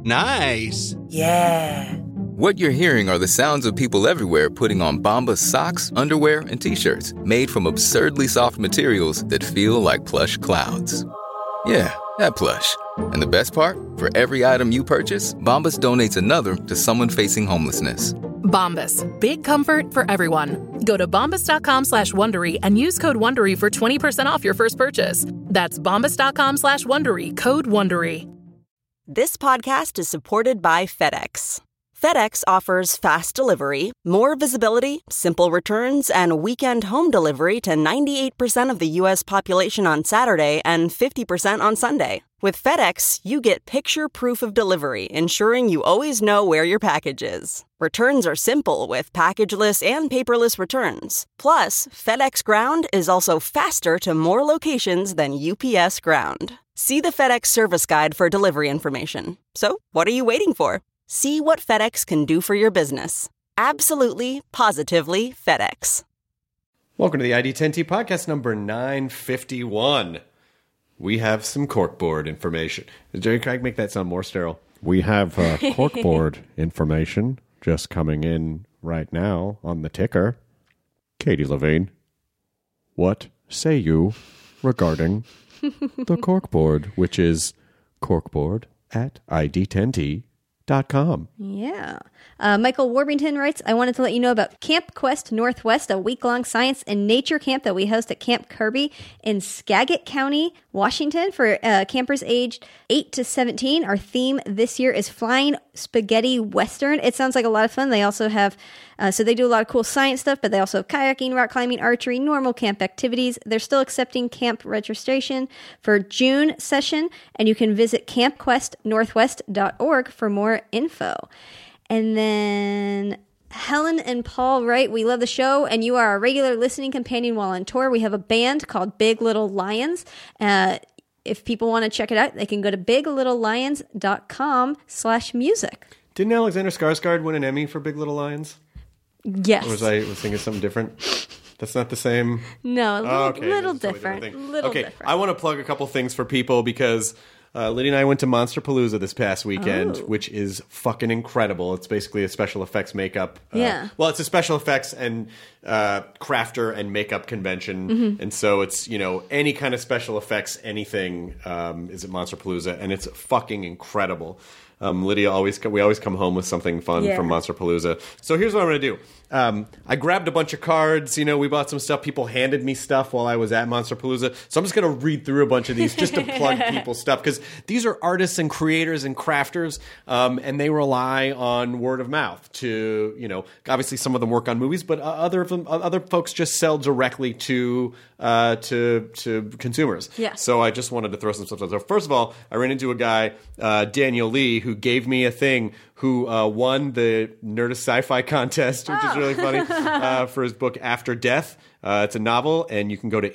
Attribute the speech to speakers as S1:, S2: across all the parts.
S1: Nice.
S2: Yeah.
S3: What you're hearing are the sounds of people everywhere putting on Bombas socks, underwear, and T-shirts made from absurdly soft materials that feel like plush clouds. Yeah, that plush. And the best part? For every item you purchase, Bombas donates another to someone facing homelessness.
S4: Bombas. Big comfort for everyone. Go to bombas.com/Wondery and use code Wondery for 20% off your first purchase. That's bombas.com/Wondery, code Wondery.
S2: This podcast is supported by FedEx. FedEx offers fast delivery, more visibility, simple returns, and weekend home delivery to 98% of the U.S. population on Saturday and 50% on Sunday. With FedEx, you get picture proof of delivery, ensuring you always know where your package is. Returns are simple with packageless and paperless returns. Plus, FedEx Ground is also faster to more locations than UPS Ground. See the FedEx service guide for delivery information. So, what are you waiting for? See what FedEx can do for your business. Absolutely, positively FedEx.
S5: Welcome to the ID10T podcast number 951. We have some corkboard information. Did Jerry Craig make that sound more sterile?
S6: We have corkboard information just coming in right now on the ticker. Katie Levine, what say you regarding the corkboard, which is corkboard at ID10T.com.
S7: Yeah. Michael Warbington writes, I wanted to let you know about Camp Quest Northwest, a week-long science and nature camp that we host at Camp Kirby in Skagit County, Washington for campers aged 8 to 17. Our theme this year is Flying Spaghetti Western. It sounds like a lot of fun. They also have, so they do a lot of cool science stuff, but they also have kayaking, rock climbing, archery, normal camp activities. They're still accepting camp registration for June session, and you can visit campquestnorthwest.org for more info. And then Helen and Paul write, we love the show, and you are our regular listening companion while on tour. We have a band called Big Little Lions. If people want to check it out, they can go to biglittlelions.com/music.
S5: Didn't Alexander Skarsgård win an Emmy for Big Little Lions?
S7: Yes.
S5: Or was I thinking something different? That's not the same?
S7: No, a little
S5: Totally
S7: different.
S5: Different. I want to plug a couple things for people because Liddy and I went to Monsterpalooza this past weekend, which is fucking incredible. It's basically a special effects makeup. Well, it's a special effects and crafter and makeup convention. Mm-hmm. And so it's, any kind of special effects, anything is at Monsterpalooza, and it's fucking incredible. Lydia, we always come home with something fun from Monsterpalooza. So here's what I'm going to do. I grabbed a bunch of cards. We bought some stuff. People handed me stuff while I was at Monsterpalooza. So I'm just going to read through a bunch of these just to plug people's stuff. Because these are artists and creators and crafters, and they rely on word of mouth to, obviously some of them work on movies, but other folks just sell directly to consumers. Yeah. So I just wanted to throw some stuff out. So first of all, I ran into a guy, Daniel Lee, who gave me a thing, who won the Nerdist Sci-Fi contest, which is really funny, for his book After Death. It's a novel, and you can go to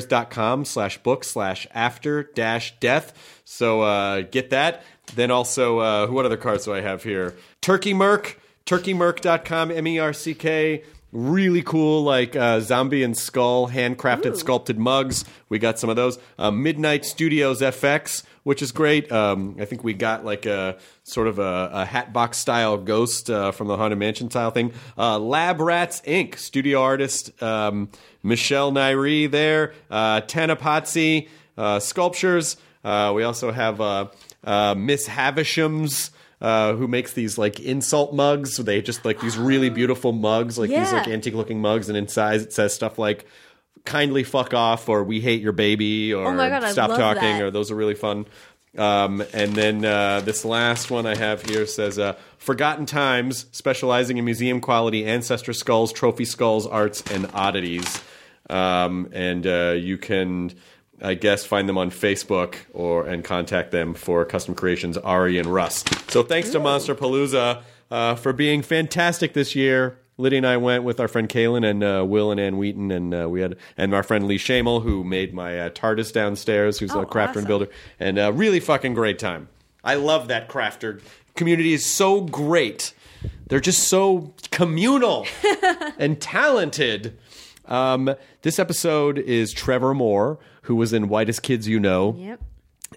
S5: inkshares.com/book/after-death. So get that. Then also, what other cards do I have here? Turkey Merc, turkeymerc.com, MERCK. Really cool, zombie and skull, handcrafted, sculpted mugs. We got some of those. Midnight Studios FX, which is great. I think we got a sort of a Hatbox style ghost from the Haunted Mansion style thing. Lab Rats Inc. Studio artist Michelle Nairi there. Tanapatsi Sculptures. We also have Miss Havisham's. Who makes these insult mugs? So they just these really beautiful mugs, these antique looking mugs, and inside it says stuff like "kindly fuck off" or "we hate your baby" or "stop talking" or those are really fun. And then this last one I have here says "Forgotten Times," specializing in museum quality ancestor skulls, trophy skulls, arts, and oddities. And you can, I guess, find them on Facebook and contact them for custom creations, Ari and Russ. So thanks to Monsterpalooza for being fantastic this year. Lydia and I went with our friend Kaylin and Will and Ann Wheaton, and we had our friend Lee Shamel, who made my TARDIS downstairs, who's a crafter and builder, and really fucking great time. I love that crafter community. Is so great. They're just so communal and talented. This episode is Trevor Moore, who was in Whitest Kids You Know.
S7: Yep.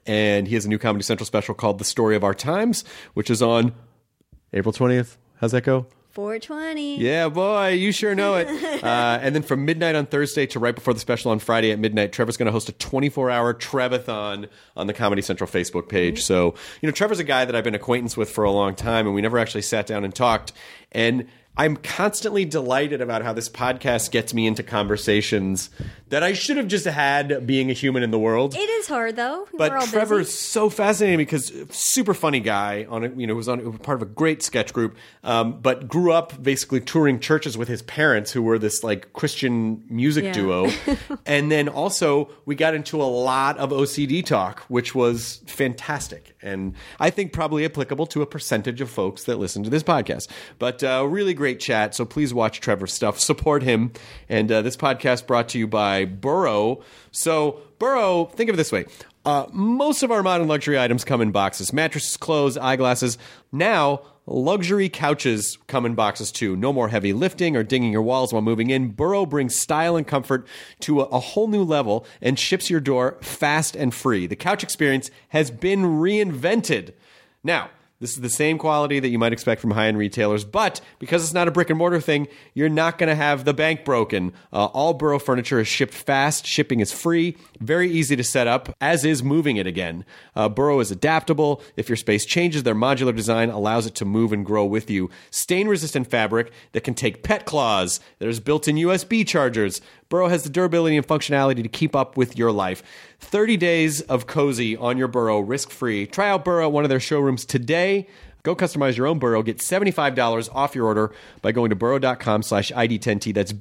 S5: And he has a new Comedy Central special called The Story of Our Times, which is on April 20th. How's that go?
S7: 420.
S5: Yeah, boy, you sure know it. And then from midnight on Thursday to right before the special on Friday at midnight, Trevor's going to host a 24-hour Trevathon on the Comedy Central Facebook page. So, Trevor's a guy that I've been acquaintance with for a long time, and we never actually sat down and talked. And I'm constantly delighted about how this podcast gets me into conversations that I should have just had being a human in the world.
S7: It is hard, though.
S5: But
S7: We're all
S5: Trevor's
S7: busy.
S5: so fascinating because super funny guy who's part of a great sketch group, but grew up basically touring churches with his parents, who were this like Christian music duo. And then also we got into a lot of OCD talk, which was fantastic, and I think probably applicable to a percentage of folks that listen to this podcast. But really great chat. So please watch Trevor's stuff, support him. And this podcast brought to you by Burrow. So Burrow, think of it this way. Most of our modern luxury items come in boxes. Mattresses, clothes, eyeglasses. Now, luxury couches come in boxes too. No more heavy lifting or dinging your walls while moving in. Burrow brings style and comfort to a whole new level and ships your door fast and free. The couch experience has been reinvented. Now, this is the same quality that you might expect from high-end retailers, but because it's not a brick-and-mortar thing, you're not going to have the bank broken. All Burrow furniture is shipped fast. Shipping is free. Very easy to set up, as is moving it again. Burrow is adaptable. If your space changes, their modular design allows it to move and grow with you. Stain-resistant fabric that can take pet claws. There's built-in USB chargers. Burrow has the durability and functionality to keep up with your life. 30 days of cozy on your Burrow, risk-free. Try out Burrow at one of their showrooms today. Go customize your own Burrow. Get $75 off your order by going to burrow.com/ID10T. That's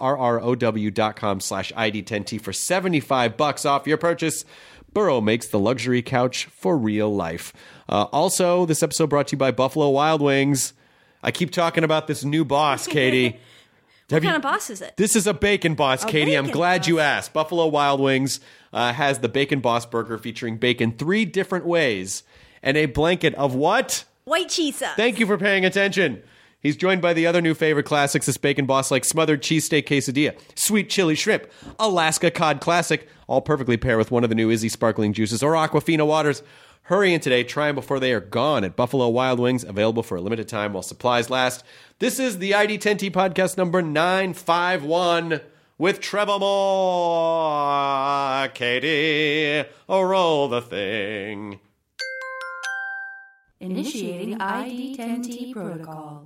S5: BURROW.com/ID10T for $75 off your purchase. Burrow makes the luxury couch for real life. Also, this episode brought to you by Buffalo Wild Wings. I keep talking about this new boss, Katie.
S7: What kind of boss is it?
S5: This is a Bacon Boss, Katie. I'm
S7: Bacon
S5: glad
S7: Boss.
S5: you asked. Buffalo Wild Wings has the Bacon Boss burger featuring bacon 3 different ways and a blanket of what?
S7: White cheese sauce.
S5: Thank you for paying attention. He's joined by the other new favorite classics this Bacon Boss, like smothered cheesesteak quesadilla, sweet chili shrimp, Alaska cod classic, all perfectly pair with one of the new Izzy sparkling juices or Aquafina waters. Hurry in today. Try them before they are gone at Buffalo Wild Wings, available for a limited time while supplies last. This is the ID10T podcast number 951 with Trevor Moore. Katie, roll the thing.
S1: Initiating ID10T protocol.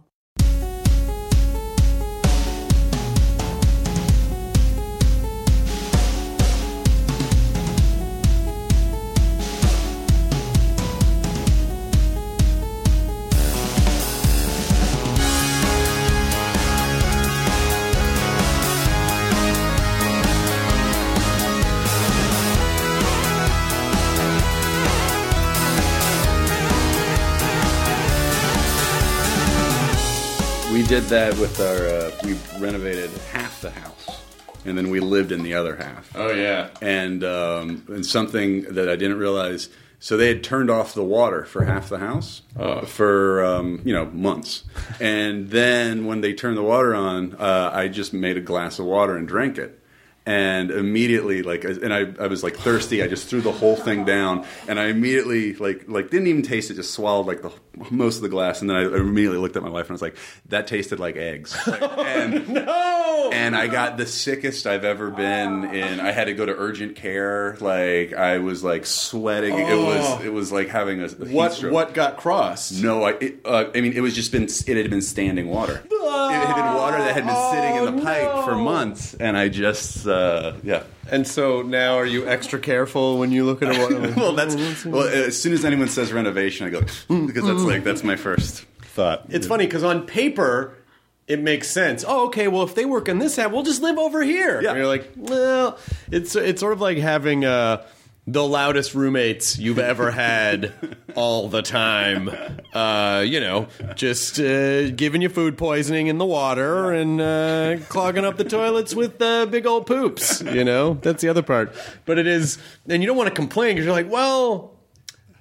S8: We did that with our, we renovated half the house, and then we lived in the other half.
S5: Oh, yeah.
S8: And something that I didn't realize, so they had turned off the water for half the house for, months. And then when they turned the water on, I just made a glass of water and drank it. And immediately, I was thirsty. I just threw the whole thing down, and I immediately didn't even taste it. Just swallowed most of the glass, and then I immediately looked at my wife and I was like, "That tasted like eggs."
S5: No!
S8: And I got the sickest I've ever been in. I had to go to urgent care. I was sweating.
S5: Oh.
S8: It was like having a heat stroke.
S5: What got crossed?
S8: No, it was just it had been standing water. It had been water that had been sitting in the pipe for months, and I just yeah.
S5: And so now, are you extra careful when you look at a water?
S8: As soon as anyone says renovation, I go because that's my first thought.
S5: It's funny because on paper it makes sense. Oh, okay. Well, if they work on this half, we'll just live over here.
S8: Yeah.
S5: And you're like, well, it's sort of like having the loudest roommates you've ever had all the time. Just giving you food poisoning in the water and clogging up the toilets with big old poops. That's the other part. But it is, and you don't want to complain because you're like, well,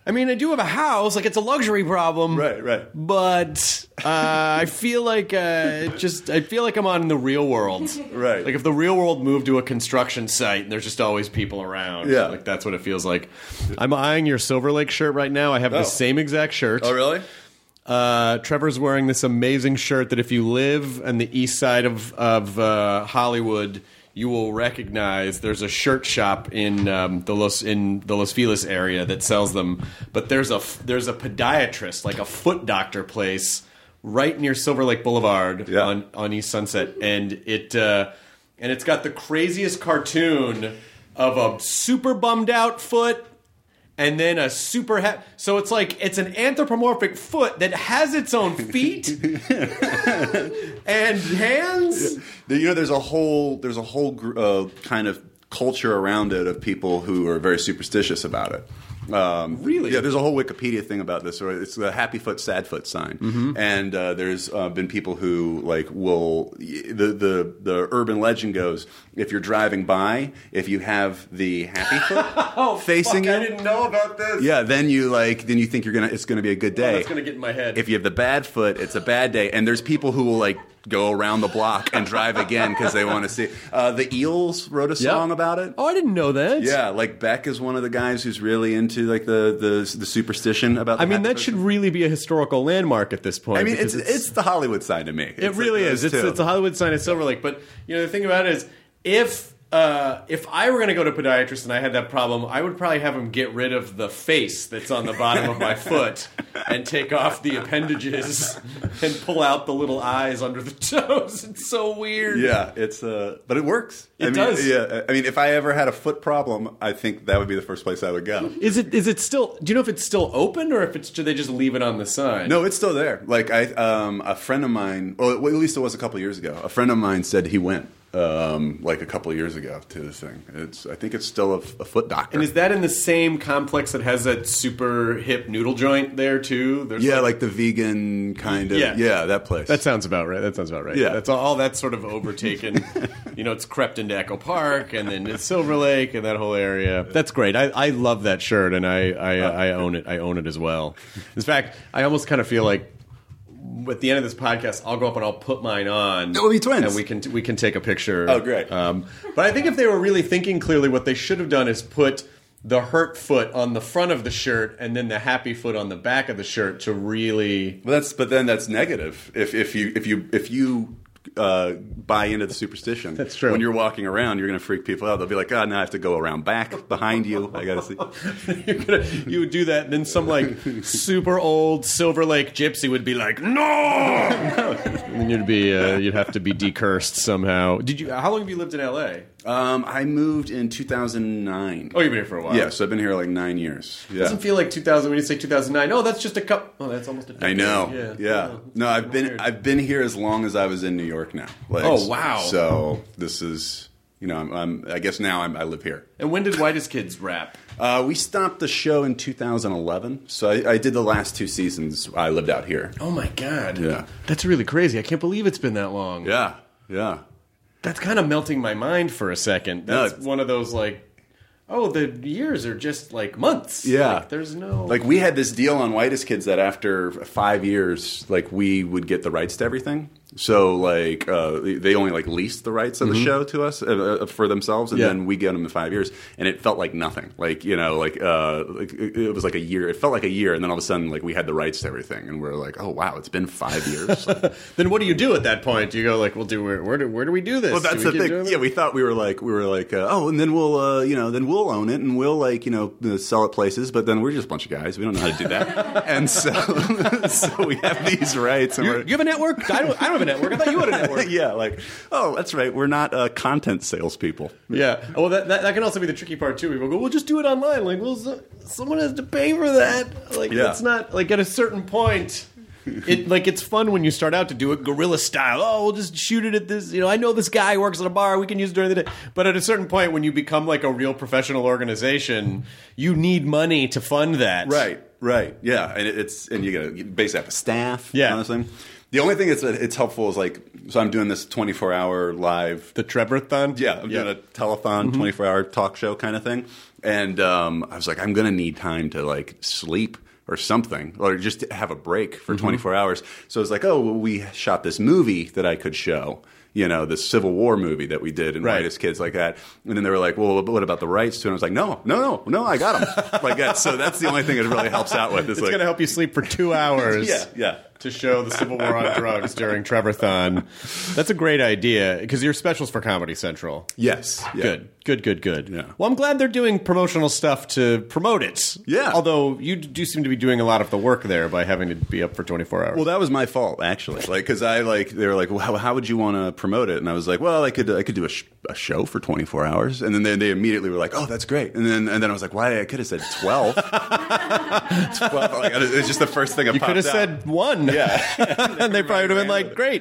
S5: I mean, I do have a house. Like, it's a luxury problem.
S8: Right.
S5: But I feel like I feel like I'm on the real world.
S8: Right.
S5: Like, if the real world moved to a construction site and there's just always people around.
S8: Yeah.
S5: Like, that's what it feels like. I'm eyeing your Silver Lake shirt right now. I have the same exact shirt.
S8: Oh, really?
S5: Trevor's wearing this amazing shirt that if you live on the east side of Hollywood, you will recognize. There's a shirt shop in the Los Feliz area that sells them. But there's a podiatrist, like a foot doctor place, right near Silver Lake Boulevard on East Sunset, and it's got the craziest cartoon of a super bummed out foot. And then a super so it's like it's an anthropomorphic foot that has its own feet and hands.
S8: You know, there's a whole kind of culture around it of people who are very superstitious about it.
S5: Really?
S8: Yeah, there's a whole Wikipedia thing about this. It's the happy foot, sad foot sign. Mm-hmm. And there's been people who will the urban legend goes, if you're driving by, if you have the happy foot facing you,
S5: I didn't know about this.
S8: Yeah, then you think it's gonna be a good day.
S5: That's gonna get in my head.
S8: If you have the bad foot, it's a bad day. And there's people who will go around the block and drive again because they want to see. The Eels wrote a song about it.
S5: Oh, I didn't know that.
S8: Yeah, Beck is one of the guys who's really into the superstition about.
S5: I mean, that should really be a historical landmark at this point.
S8: I mean, it's the Hollywood side to me.
S5: It really is. It's a Hollywood sign of Silver Lake. But the thing about it is, if I were going to go to a podiatrist and I had that problem, I would probably have him get rid of the face that's on the bottom of my foot and take off the appendages and pull out the little eyes under the toes. It's so weird.
S8: Yeah, but it works.
S5: It does.
S8: Yeah, I mean, if I ever had a foot problem, I think that would be the first place I would go.
S5: Is it still? Do you know if it's still open or if do they just leave it on the sign?
S8: No, it's still there. A friend of mine, or at least it was a couple of years ago. A friend of mine said he went. A couple of years ago to this thing. I think it's still a foot doctor.
S5: And is that in the same complex that has that super hip noodle joint there too? There's
S8: like the vegan kind of. Yeah, that place.
S5: That sounds about right. Yeah, that's all that's sort of overtaken. It's crept into Echo Park and then it's Silver Lake and that whole area. That's great. I love that shirt and I own it. I own it as well. In fact, I almost kind of feel like at the end of this podcast, I'll go up and I'll put mine on.
S8: We'll be twins,
S5: and we can take a picture.
S8: Oh, great!
S5: But I think if they were really thinking clearly, what they should have done is put the hurt foot on the front of the shirt and then the happy foot on the back of the shirt to really.
S8: But then that's negative. If you buy into the superstition.
S5: That's true.
S8: When you're walking around, you're going to freak people out. They'll be like, now I have to go around back behind you. I got to see.
S5: You would do that, and then some super old Silver Lake gypsy would be like, no! And you'd have to be decursed somehow. How long have you lived in L.A.?
S8: I moved in 2009.
S5: Oh, you've been here for a while.
S8: Yeah, so I've been here 9 years. Yeah.
S5: It doesn't feel like 2000 when you say 2009. Oh, that's just a couple. Oh, that's almost a decade.
S8: I know. Yeah. No, I've been here as long as I was in New York now.
S5: Oh, wow.
S8: So this is, I guess now I live here.
S5: And when did Whitest Kids wrap?
S8: We stopped the show in 2011. So I did the last 2 seasons. I lived out here.
S5: Oh, my God.
S8: Yeah.
S5: That's really crazy. I can't believe it's been that long.
S8: Yeah.
S5: That's kind of melting my mind for a second. That's one of those the years are just months.
S8: Yeah.
S5: There's no...
S8: we had this deal on Whitest Kids that after 5 years, we would get the rights to everythking. So, they only, leased the rights of the show to us for themselves, and then we get them in 5 years. And it felt like nothing. It was like a year. It felt like a year, and then all of a sudden, we had the rights to everything. And we're like, oh, wow, it's been 5 years.
S5: Then what do you do at that point? Do you go, where do we do this?
S8: Well, that's the thing. Yeah, we thought we were and then we'll own it, and we'll, sell it places. But then we're just a bunch of guys. We don't know how to do that. And so we have these rights. And
S5: you have a network? I don't have a network. I thought you had a network.
S8: Yeah, that's right. We're not content salespeople.
S5: Yeah. Well, that can also be the tricky part too. People go, "We'll just do it online." Someone has to pay for that. It's not at a certain point. It's fun when you start out to do it guerrilla style. Oh, we'll just shoot it at this. I know this guy works at a bar. We can use it during the day. But at a certain point, when you become a real professional organization, you need money to fund that.
S8: Right. Yeah, and you basically have a staff.
S5: Yeah.
S8: Honestly. The only thing it's helpful is like, so I'm doing this 24-hour live.
S5: The Trevorthon?
S8: Yeah, I'm doing a telethon, 24-hour talk show kind of thing. And I was like, I'm going to need time to like sleep or something, or just have a break for 24 hours. So I was like, oh, well, we shot this movie that I could show. You know, the Civil War movie that we did and White as Kids like that. And then they were like, well, what about the rights to it? And I was like, no, I got them. Like that. So that's the only thing it really helps out with.
S5: It's
S8: like,
S5: going to help you sleep for 2 hours.
S8: Yeah.
S5: To show the Civil War on drugs during Trevorthon. That's a great idea, because your special's for Comedy Central.
S8: Yes. Yeah.
S5: Good.
S8: Yeah.
S5: Well, I'm glad they're doing promotional stuff to promote it.
S8: Yeah.
S5: Although you do seem to be doing a lot of the work there by having to be up for 24 hours.
S8: Well, that was my fault, actually. Like, because they were like, well, how would you want to promote it? And I was like, well, I could do a show for 24 hours. And then they immediately were like, oh, that's great. And then I was like, why? I could have said 12. 12. Like, it was just the first thing I popped out.
S5: You could have said 1.
S8: Yeah.
S5: And they probably would have been like, great.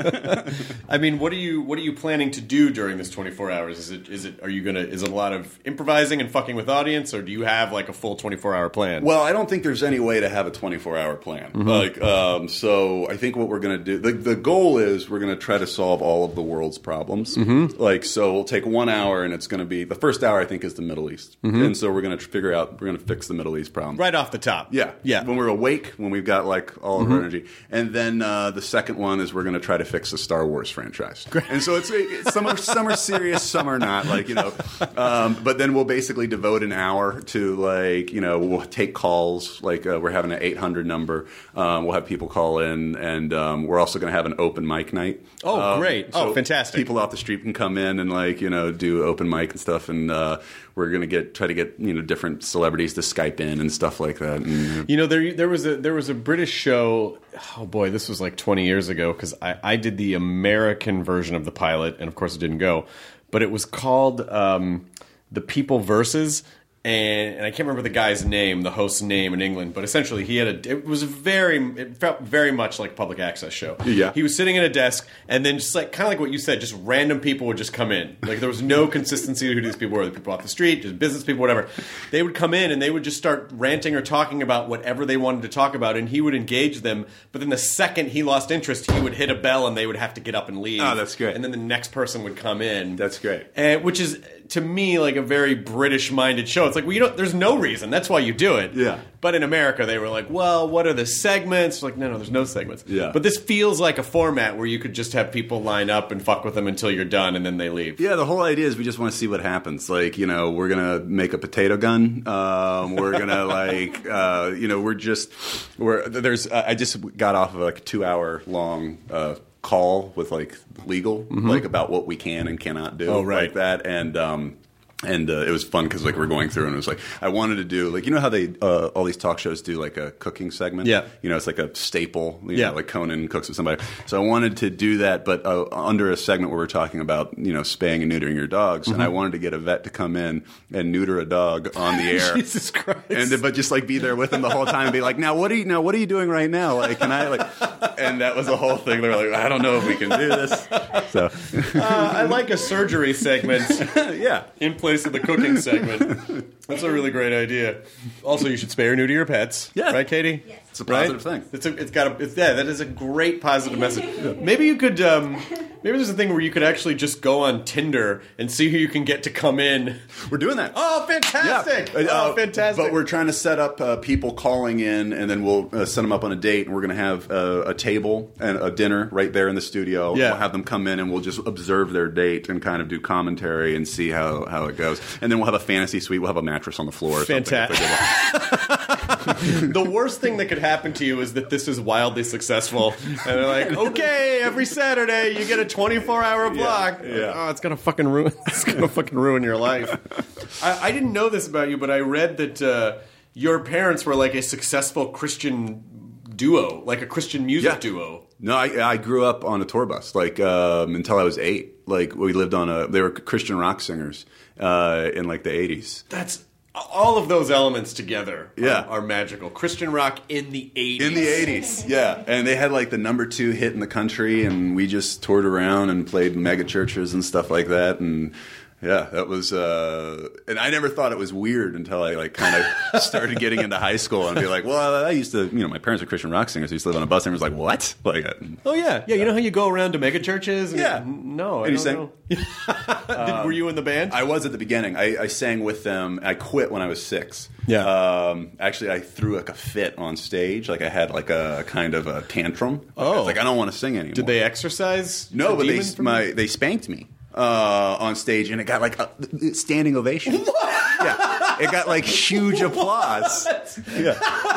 S5: I mean, what are you planning to do during this 24 hours? Is it a lot of improvising and fucking with audience, or do you have like a full 24-hour plan?
S8: Well, I don't think there's any way to have a 24-hour plan. Like, so I think what we're going to do, the goal is we're going to try to solve all of the world's problems. Like, so we'll take 1 hour, and it's going to be, the first hour I think is the Middle East. And so we're going to we're going to fix the Middle East problem.
S5: Right off the top.
S8: Yeah. When we're awake, when we've got like all of our energy. And then the second one is we're going to try to fix the Star Wars franchise. Great. And so it's some are serious, some are not. Like, you know, but then we'll basically devote an hour to, like, you know, we'll take calls. Like, we're having an 800 number. We'll have people call in, and we're also going to have an open mic night.
S5: Oh, great.
S8: So
S5: fantastic.
S8: People off the street can come in and, like, you know, do open mic and stuff. And we're going to try to get, you know, different celebrities to Skype in and stuff like that. And,
S5: you know, there was a British show. Oh boy, this was like 20 years ago, because I did the American version of the pilot, and of course it didn't go. But it was called The People Versus. And I can't remember the guy's name, the host's name in England, but essentially it felt very much like a public access show.
S8: Yeah.
S5: He was sitting at a desk, and then just like, kind of like what you said, just random people would just come in. Like, there was no consistency to who these people were. The people off the street, just business people, whatever. They would come in, and they would just start ranting or talking about whatever they wanted to talk about, and he would engage them. But then the second he lost interest, he would hit a bell, and they would have to get up and leave.
S8: Oh, that's great.
S5: And then the next person would come in.
S8: That's great.
S5: Which is, to me, like a very British-minded show. It's like, well, there's no reason. That's why you do it.
S8: Yeah.
S5: But in America, they were like, well, what are the segments? Like, no, there's no segments.
S8: Yeah.
S5: But this feels like a format where you could just have people line up and fuck with them until you're done, and then they leave.
S8: Yeah, the whole idea is we just want to see what happens. Like, you know, we're going to make a potato gun. We're going to, like, you know, I just got off of like a 2-hour long call with, like, legal, like, about what we can and cannot do.
S5: Oh, right.
S8: Like that. And it was fun because, like, we're going through, and it was like, I wanted to do, like, you know how they all these talk shows do, like, a cooking segment?
S5: Yeah.
S8: You know, it's like a staple. You know, like Conan cooks with somebody. So I wanted to do that, but under a segment where we're talking about, you know, spaying and neutering your dogs. And I wanted to get a vet to come in and neuter a dog on the air.
S5: Jesus Christ.
S8: But just, like, be there with him the whole time and be like, what are you doing right now? Like, can I, like, and that was the whole thing. They were like, I don't know if we can do this. So
S5: I like a surgery segment.
S8: Yeah.
S5: In place of the cooking segment. That's a really great idea. Also, you should spay or neuter your pets.
S8: Yeah.
S5: Right, Katie?
S7: Yes.
S8: It's a positive thing.
S5: That is a great positive message. Maybe you could, maybe there's a thing where you could actually just go on Tinder and see who you can get to come in.
S8: We're doing that.
S5: Oh, fantastic!
S8: Yeah.
S5: Oh, fantastic!
S8: But we're trying to set up people calling in, and then we'll set them up on a date, and we're going to have a table and a dinner right there in the studio.
S5: Yeah.
S8: We'll have them come in, and we'll just observe their date and kind of do commentary and see how it goes. And then we'll have a fantasy suite. We'll have a mattress on the floor. Or
S5: fantastic. The worst thing that could happen to you is that this is wildly successful, and they're like, okay, every Saturday you get a 24-hour block.
S8: Yeah.
S5: Oh, it's gonna fucking ruin your life. I didn't know this about you, but I read that your parents were like a successful Christian duo, like a Christian music duo.
S8: No, I grew up on a tour bus, like, until I was 8. Like, we lived they were Christian rock singers in, like, the 80s.
S5: That's all of those elements together
S8: Yeah.
S5: are magical. Christian rock in the 80s.
S8: In the 80s, yeah. And they had, like, the #2 hit in the country, and we just toured around and played mega churches and stuff like that. And Yeah, that was, and I never thought it was weird until I like kind of started getting into high school and be like, well, I used to, my parents are Christian rock singers. I used to live on a bus, and I was like, what? Like,
S5: oh yeah, you know how you go around to mega churches?
S8: Yeah,
S5: no,
S8: and
S5: I don't know. Were you in the band?
S8: I was at the beginning. I sang with them. I quit when I was 6.
S5: Yeah.
S8: Actually, I threw like a fit on stage. Like I had like a kind of a tantrum.
S5: Oh,
S8: I was like, I don't want to sing anymore.
S5: Did they exercise?
S8: No, but they spanked me on stage, and it got like a standing ovation. What? Yeah, it got like huge applause. Yeah.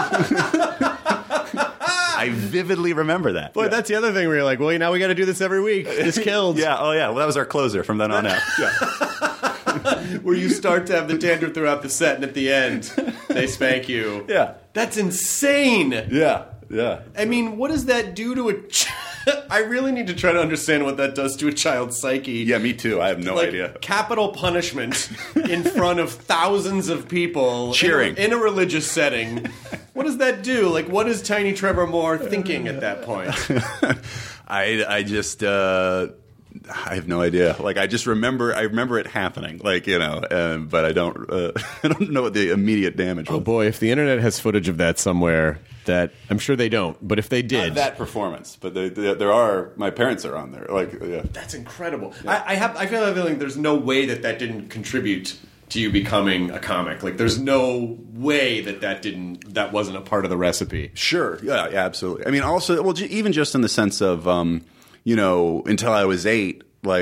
S8: I vividly remember that.
S5: Boy, that's the other thing where you're like, well, now we got to do this every week. This killed.
S8: Yeah. Oh, yeah. Well, that was our closer from then on out. Yeah.
S5: Where you start to have the tantrum throughout the set, and at the end, they spank you.
S8: Yeah.
S5: That's insane.
S8: Yeah. Yeah.
S5: I mean, what does that do to a I really need to try to understand what that does to a child's psyche.
S8: Yeah, me too. I have no idea.
S5: Capital punishment in front of thousands of people.
S8: Cheering.
S5: In a religious setting. What does that do? Like, what is Tiny Trevor Moore thinking at that point?
S8: I just... I have no idea. Like I remember it happening. Like but I don't know what the immediate damage was.
S5: Oh boy, if the internet has footage of that somewhere, that I'm sure they don't. But if they did,
S8: not that performance. But there are. My parents are on there. Like yeah.
S5: That's incredible. Yeah. I feel like there's no way that didn't contribute to you becoming a comic. Like there's no way that wasn't a part of the recipe.
S8: Sure. Yeah. Absolutely. I mean, also, well, even just in the sense of. Until I was 8,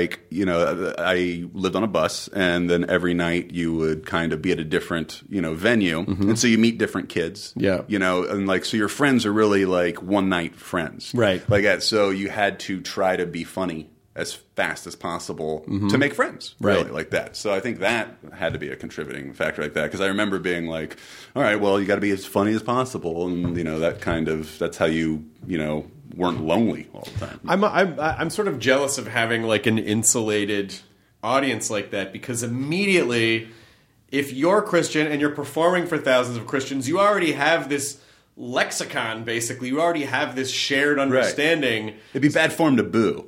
S8: I lived on a bus, and then every night you would kind of be at a different, venue, and so you meet different kids.
S5: Yeah.
S8: And so your friends are really like one-night friends.
S5: Right.
S8: Like that. So you had to try to be funny as fast as possible to make friends, really, like that. So I think that had to be a contributing factor like that, because I remember being like, all right, well, you got to be as funny as possible, and, that's how you, weren't lonely all the time.
S5: I'm sort of jealous of having like an insulated audience like that, because immediately, if you're Christian and you're performing for thousands of Christians, you already have this lexicon, basically. You already have this shared understanding.
S8: Right. It'd be bad form to boo.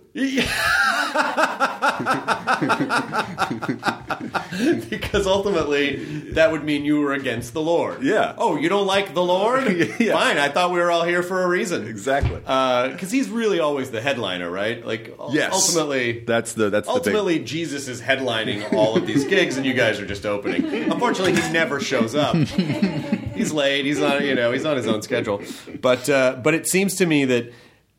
S5: Because ultimately, that would mean you were against the Lord.
S8: Yeah.
S5: Oh, you don't like the Lord?
S8: Yeah.
S5: Fine, I thought we were all here for a reason.
S8: Exactly.
S5: Because he's really always the headliner, right? Like,
S8: yes.
S5: Ultimately,
S8: ultimately,
S5: Jesus is headlining all of these gigs, and you guys are just opening. Unfortunately, he never shows up. He's late. He's on his own schedule. But it seems to me that.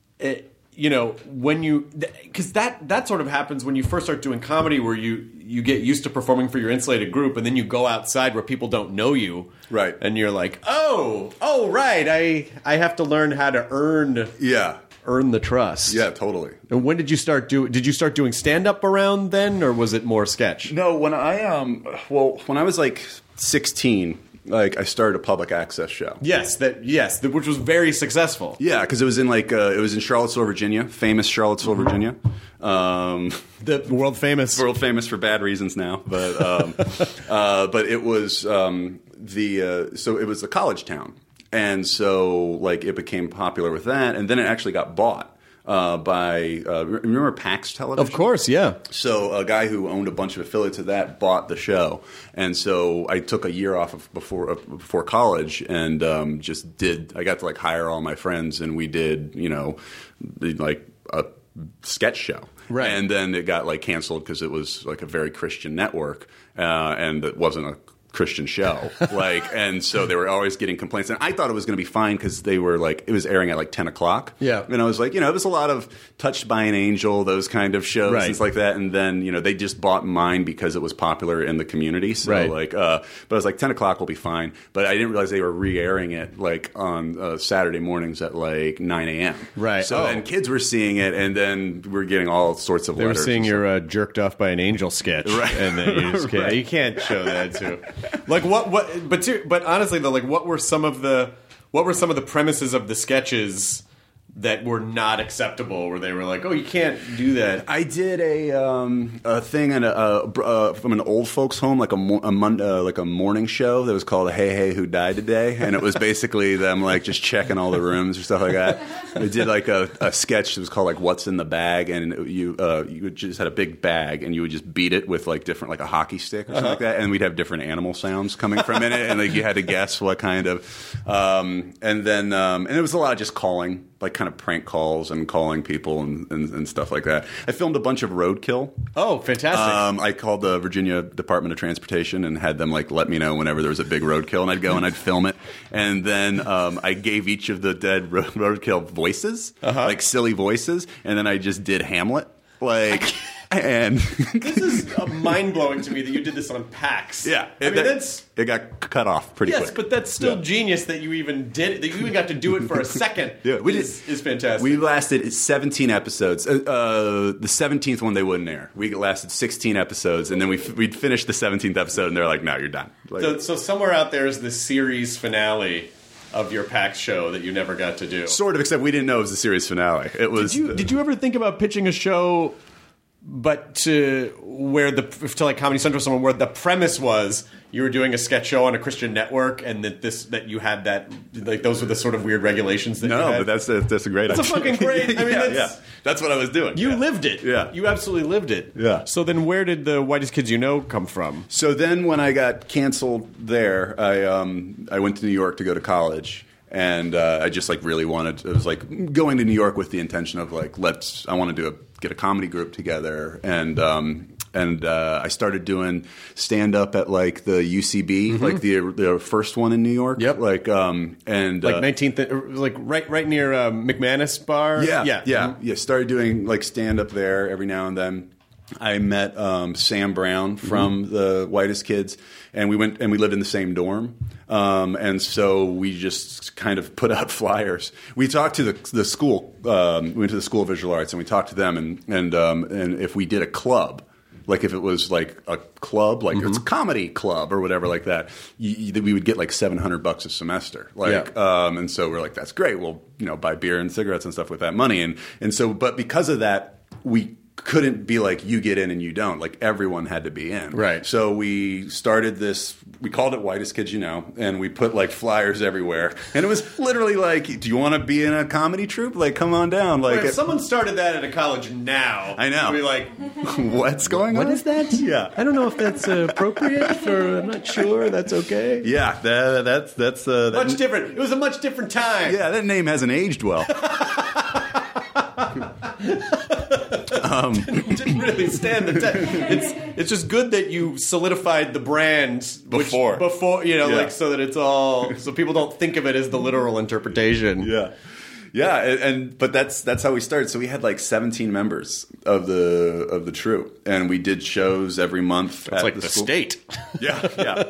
S5: When you, because that sort of happens when you first start doing comedy, where you get used to performing for your insulated group, and then you go outside where people don't know you,
S8: right?
S5: And you're like, oh, right, I have to learn how to earn the trust.
S8: Yeah, totally.
S5: And when did you start doing stand up around then, or was it more sketch?
S8: No, when I was like 16. Like I started a public access show.
S5: Yes, which was very successful.
S8: Yeah, because it was in Charlottesville, Virginia, famous Charlottesville, Virginia.
S5: The world famous
S8: for bad reasons now, but it was so it was a college town, and so like it became popular with that, and then it actually got bought. By remember PAX Television?
S5: Of course, yeah.
S8: So a guy who owned a bunch of affiliates of that bought the show, and so I took a year off before college and I got to like hire all my friends, and we did like a sketch show,
S5: right?
S8: And then it got like canceled because it was like a very Christian network, and it wasn't a Christian show, and so they were always getting complaints, and I thought it was going to be fine because they were like, it was airing at like 10 o'clock, and I was like, there's a lot of Touched by an Angel, those kind of shows, and stuff like that, and then they just bought mine because it was popular in the community, so but I was like 10 o'clock will be fine, but I didn't realize they were re-airing it like on Saturday mornings at like 9 a.m.
S5: Right.
S8: So and kids were seeing it, and then we're getting all sorts of letters.
S5: They were seeing your jerked off by an angel sketch,
S8: right?
S5: And then you just can't, you can't show that too. Like but honestly though, like what were some of the premises of the sketches that were not acceptable, where they were like, "Oh, you can't do that."
S8: I did a thing from an old folks' home, like a morning show that was called "Hey Hey Who Died Today," and it was basically them like just checking all the rooms or stuff like that. I did like a sketch that was called like "What's in the Bag," and you just had a big bag and you would just beat it with like different like a hockey stick or something like that, and we'd have different animal sounds coming from in it, and like you had to guess what kind of, and it was a lot of just calling. Like kind of prank calls and calling people and stuff like that. I filmed a bunch of roadkill.
S5: Oh, fantastic!
S8: I called the Virginia Department of Transportation and had them like let me know whenever there was a big roadkill, and I'd go and I'd film it. And then I gave each of the dead roadkill voices, like silly voices, and then I just did Hamlet, like. And
S5: this is mind blowing to me that you did this on PAX.
S8: Yeah, it got cut off pretty quick.
S5: Yes, but that's still genius that you even did it. That you even got to do it for a second.
S8: Yeah,
S5: is fantastic.
S8: We lasted 17 episodes. The 17th one they wouldn't air. We lasted 16 episodes, and then we'd finish the 17th episode, and they're like, "No, you're done." Like,
S5: so somewhere out there is the series finale of your PAX show that you never got to do.
S8: Sort of, except we didn't know it was the series finale. It was.
S5: Did you ever think about pitching a show? But to like Comedy Central, someone where the premise was you were doing a sketch show on a Christian network, and that you had that, like, those were the sort of weird regulations that you had.
S8: No, but that's a great idea.
S5: That's a fucking great. I mean,
S8: that's what I was doing.
S5: You lived it.
S8: Yeah,
S5: you absolutely lived it.
S8: Yeah.
S5: So then, where did the Whitest Kids You Know come from?
S8: So then, when I got canceled there, I went to New York to go to college. And I just like really wanted. It was like going to New York with the intention of like I want to get a comedy group together, and I started doing stand up at like the UCB, like the first one in New York.
S5: Yep.
S8: Like
S5: 19th, like right near McManus Bar.
S8: Yeah. Started doing like stand up there every now and then. I met Sam Brown from the Whitest Kids, and we lived in the same dorm, and so we just kind of put out flyers. We talked to the school. We went to the School of Visual Arts, and we talked to them, and if we did a club. Like if it was like a club, like it's a comedy club or whatever like that, we would get like $700 a semester. And so we're like, that's great. We'll buy beer and cigarettes and stuff with that money. And so, but because of that, we couldn't be like you get in and you don't. Like everyone had to be in.
S5: Right.
S8: So we started this. We called it Whitest Kids You Know, and we put like flyers everywhere. And it was literally like, do you want to be in a comedy troupe? Like, come on down. Like,
S5: if someone started that at a college now,
S8: I know.
S5: You'd be like,
S8: what's going on?
S5: What is that?
S8: Yeah.
S5: I don't know if that's appropriate for. I'm not sure. That's okay.
S8: Yeah. That's
S5: much different. It was a much different time.
S8: Yeah. That name hasn't aged well.
S5: Didn't really stand the test. It's just good that you solidified the brand
S8: before,
S5: like so that it's all so people don't think of it as the literal interpretation. But that's how we started. So we had like 17 members of the troupe, and we did shows every month. It's
S8: at
S5: like
S8: the
S5: the
S8: school.
S5: state.
S8: Yeah.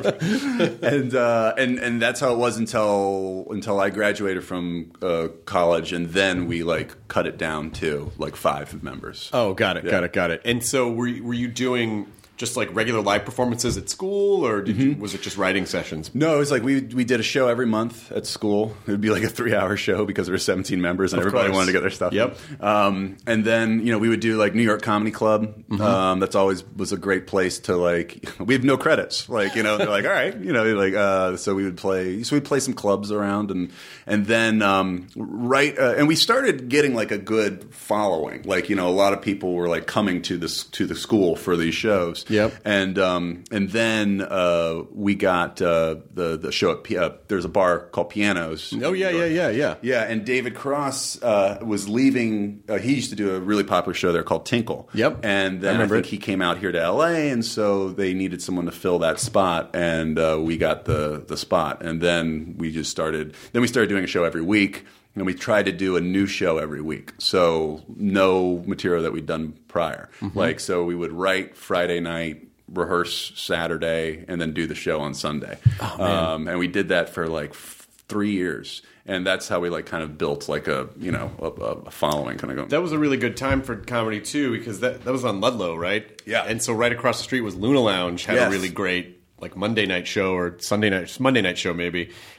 S8: And that's how it was until I graduated from college, and then we like cut it down to like 5 members.
S5: Oh, got it. And so were you doing just like regular live performances at school, or was it just writing sessions?
S8: No, it was like we did a show every month at school. It would be like a 3-hour show because there were 17 members and everybody wanted to get their stuff.
S5: Yep.
S8: And then we would do like New York Comedy Club. That's always was a great place to like. We have no credits. Like they're like, all right, so we would play. So we'd play some clubs around, and then and we started getting like a good following. Like a lot of people were like coming to the school for these shows.
S5: Yep.
S8: And then we got the show at there's a bar called Pianos.
S5: Oh yeah.
S8: Yeah, and David Cross was leaving. He used to do a really popular show there called Tinkle.
S5: Yep.
S8: And then I think he came out here to L.A., and so they needed someone to fill that spot, and we got the spot. And then we just started. Then we started doing a show every week. And we tried to do a new show every week. So no material that we'd done prior. Like, so we would write Friday night, rehearse Saturday, and then do the show on Sunday. Oh, man. And we did that for like 3 years. And that's how we like kind of built like a following kind of going.
S5: That was a really good time for comedy too, because that was on Ludlow, right?
S8: Yeah.
S5: And so right across the street was Luna Lounge, had a really great like Monday night show or Monday night show maybe.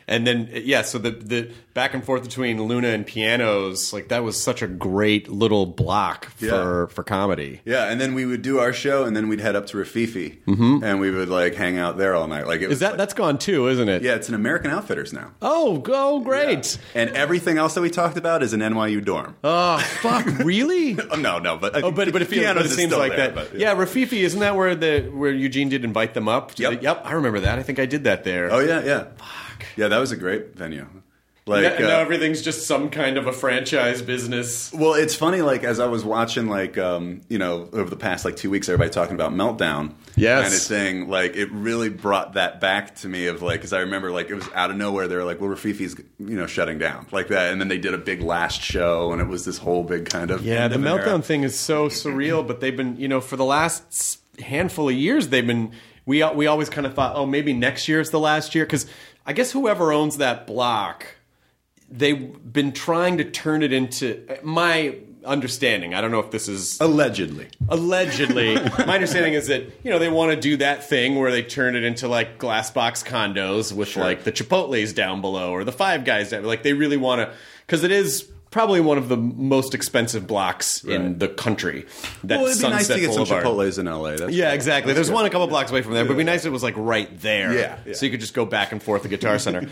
S5: And then, so the back and forth between Luna and Pianos, like that was such a great little block for comedy.
S8: Yeah, and then we would do our show, and then we'd head up to Rafifi, and we would like hang out there all night. Like,
S5: That's gone too, isn't it?
S8: Yeah, it's an American Outfitters now.
S5: Oh, great!
S8: Yeah. And everything else that we talked about is an NYU dorm.
S5: Oh, fuck! Really?
S8: No, but
S5: it seems like
S8: there,
S5: that.
S8: but,
S5: yeah, Rafifi, isn't that where Eugene did invite them up?
S8: Yep,
S5: I remember that. I think I did that there.
S8: Oh yeah. Fuck. Yeah, that was a great venue.
S5: Like now everything's just some kind of a franchise business.
S8: Well, it's funny. Like as I was watching, like over the past like 2 weeks, everybody talking about Meltdown.
S5: Yes,
S8: kind of thing. Like it really brought that back to me of like because I remember like it was out of nowhere. They were like, "Well, Rafifi's shutting down like that," and then they did a big last show, and it was this whole big kind of
S5: the Meltdown thing is so surreal. But they've been for the last handful of years they've been. We always kind of thought, oh, maybe next year is the last year because I guess whoever owns that block. They've been trying to turn it into my understanding. I don't know if this is
S8: allegedly.
S5: My understanding is that they want to do that thing where they turn it into like glass box condos with like the Chipotle's down below or the Five Guys down. Like they really want to because it is probably one of the most expensive blocks in the country. That
S8: it'd be nice to get
S5: Boulevard.
S8: some Chipotle's in LA.
S5: Exactly. There's one a couple blocks away from there, but it'd be nice if it was like right there.
S8: Yeah.
S5: So you could just go back and forth the Guitar Center.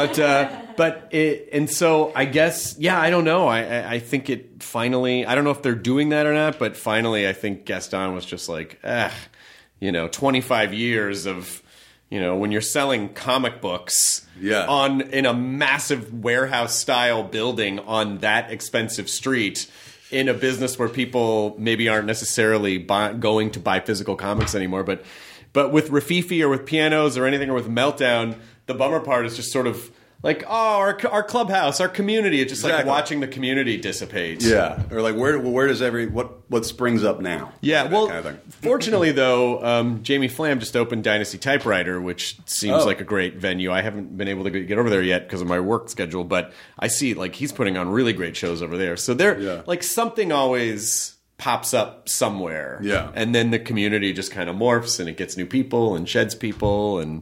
S5: And so I guess, I don't know. I think it finally, I don't know if they're doing that or not, but finally I think Gaston was just like, 25 years of, when you're selling comic books in a massive warehouse style building on that expensive street in a business where people maybe aren't necessarily going to buy physical comics anymore. But with Rafifi or with Pianos or anything or with Meltdown, the bummer part is just sort of like, our clubhouse, our community. It's just like watching the community dissipate.
S8: Yeah, or like where does what springs up now?
S5: Yeah, well,
S8: kind of
S5: fortunately though, Jamie Flam just opened Dynasty Typewriter, which seems like a great venue. I haven't been able to get over there yet because of my work schedule, but I see like he's putting on really great shows over there. So like something always pops up somewhere.
S8: Yeah,
S5: and then the community just kind of morphs and it gets new people and sheds people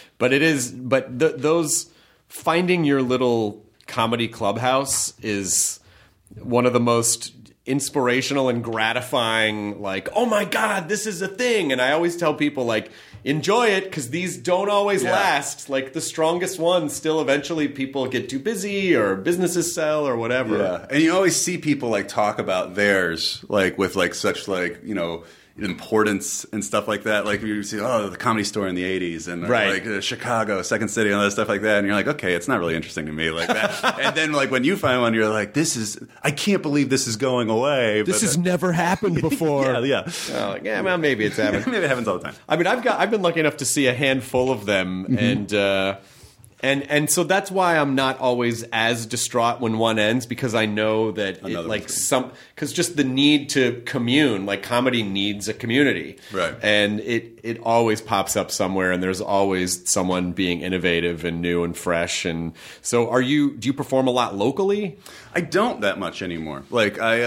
S5: those. Finding your little comedy clubhouse is one of the most inspirational and gratifying, like, oh my God, this is a thing. And I always tell people, like, enjoy it because these don't always last. Like, the strongest ones still eventually people get too busy or businesses sell or whatever.
S8: Yeah. And you always see people, like, talk about theirs, like, with, like, such, like, importance and stuff like that. Like you see, the Comedy Store in the 80s and like Chicago, Second City, and all that stuff like that. And you're like, okay, it's not really interesting to me like that. And then like when you find one, you're like, I can't believe this is going away.
S5: This has never happened before.
S8: Yeah.
S5: Well, maybe it's happened.
S8: Maybe it happens all the time.
S5: I mean, I've been lucky enough to see a handful of them, and so that's why I'm not always as distraught when one ends because I know that because just the need to commune, like comedy needs a community,
S8: right?
S5: And it always pops up somewhere, and there's always someone being innovative and new and fresh. And so, do you perform a lot locally?
S8: I don't that much anymore. Like I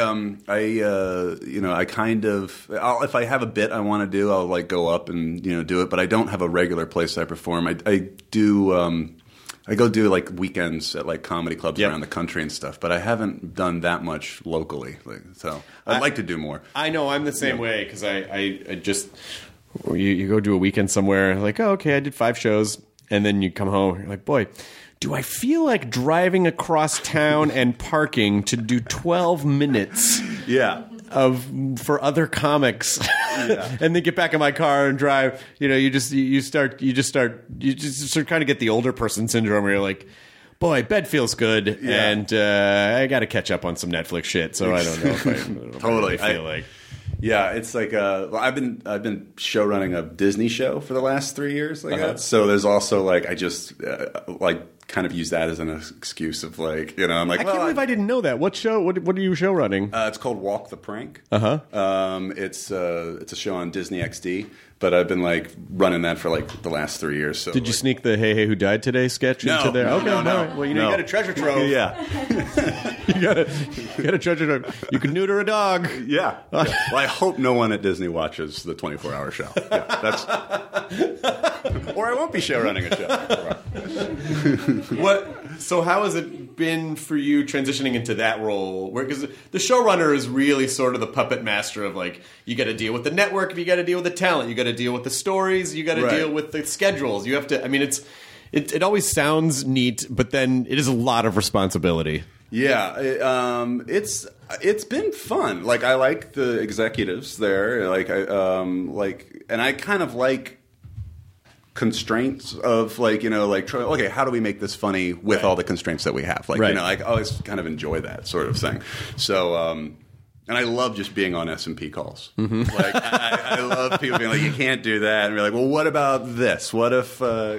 S8: kind of if I have a bit I want to do, I'll like go up and do it. But I don't have a regular place I perform. I do. I go do like weekends at like comedy clubs around the country and stuff, but I haven't done that much locally. So I'd like to do more.
S5: I know I'm the same way because I just you go do a weekend somewhere like, oh, okay, I did 5 shows, and then you come home, you're like, boy, do I feel like driving across town and parking to do 12 minutes?
S8: Yeah.
S5: For other comics, and then get back in my car and drive. You just start kind of get the older person syndrome where you're like, boy, bed feels good, and I got to catch up on some Netflix shit. So I don't know if I
S8: totally
S5: feel like.
S8: Yeah, it's like I've been show running a Disney show for the last 3 years, like that. So there's also like I just kind of use that as an excuse of like I'm like,
S5: I can't believe I didn't know that. What show? What are you show running?
S8: It's called Walk the Prank. It's a show on Disney XD, but I've been like running that for like the last 3 years. So
S5: did you sneak the Hey Who Died Today sketch into there?
S8: No,
S5: okay,
S8: no.
S5: Well, you got a treasure trove.
S8: Yeah,
S5: you got a treasure trove. You can neuter a dog.
S8: Yeah. Well, I hope no one at Disney watches the 24-hour show. Yeah, that's or I won't be show running a show.
S5: So how has it been for you transitioning into that role? Because the showrunner is really sort of the puppet master of like, you got to deal with the network, you got to deal with the talent, you got to deal with the stories, you got to deal with the schedules. You have to. I mean, it always sounds neat, but then it is a lot of responsibility.
S8: Yeah, it's been fun. Like I like the executives there. Like and I kind of like constraints of like okay, how do we make this funny with all the constraints that we have? Like I always kind of enjoy that sort of thing. So. And I love just being on S&P calls. Mm-hmm. Like I love people being like, "You can't do that," and we're like, "Well, what about this? What if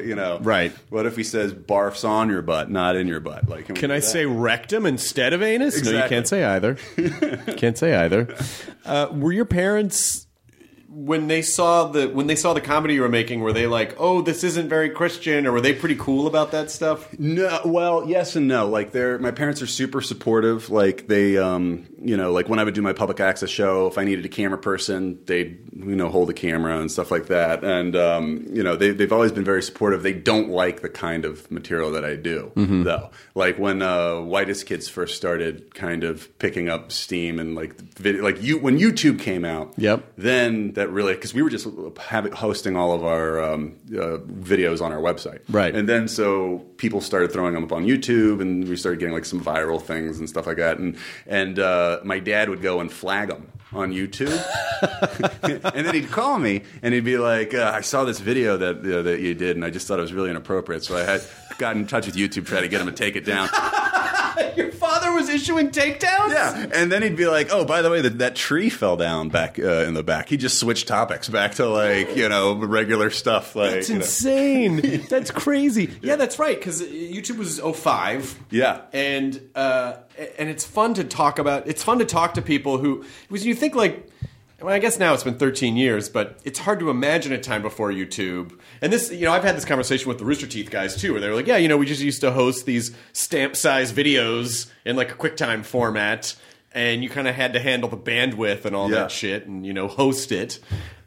S8: What if he says barfs on your butt, not in your butt? Like,
S5: can I say rectum instead of anus?
S8: Exactly.
S5: No, you can't say either. Can't say either. Were your parents, when they saw the comedy you were making, were they like, "Oh, this isn't very Christian," or were they pretty cool about that stuff?
S8: No, well, yes and no. Like my parents are super supportive. Like they, like when I would do my public access show, if I needed a camera person, they'd hold the camera and stuff like that. And they've always been very supportive. They don't like the kind of material that I do, though. Like when Whitest Kids first started kind of picking up steam and like when YouTube came out, then that really, because we were just hosting all of our videos on our website,
S5: right?
S8: And then so people started throwing them up on YouTube, and we started getting like some viral things and stuff like that. And my dad would go and flag them on YouTube, and then he'd call me and he'd be like, "I saw this video that you did, and I just thought it was really inappropriate, so I had got in touch with YouTube, try to get him to take it down."
S5: Your father was issuing takedowns?
S8: Yeah, and then he'd be like, "Oh, by the way, that tree fell down back in the back." He just switched topics back to like regular stuff. Like
S5: that's insane. That's crazy. Yeah, that's right. Because YouTube was 2005.
S8: Yeah,
S5: and it's fun to talk about. It's fun to talk to people who, because you think like. Well, I guess now it's been 13 years, but it's hard to imagine a time before YouTube. And this, I've had this conversation with the Rooster Teeth guys too, where they were like, "Yeah, we just used to host these stamp-size videos in like a QuickTime format, and you kind of had to handle the bandwidth and all that shit, and host it."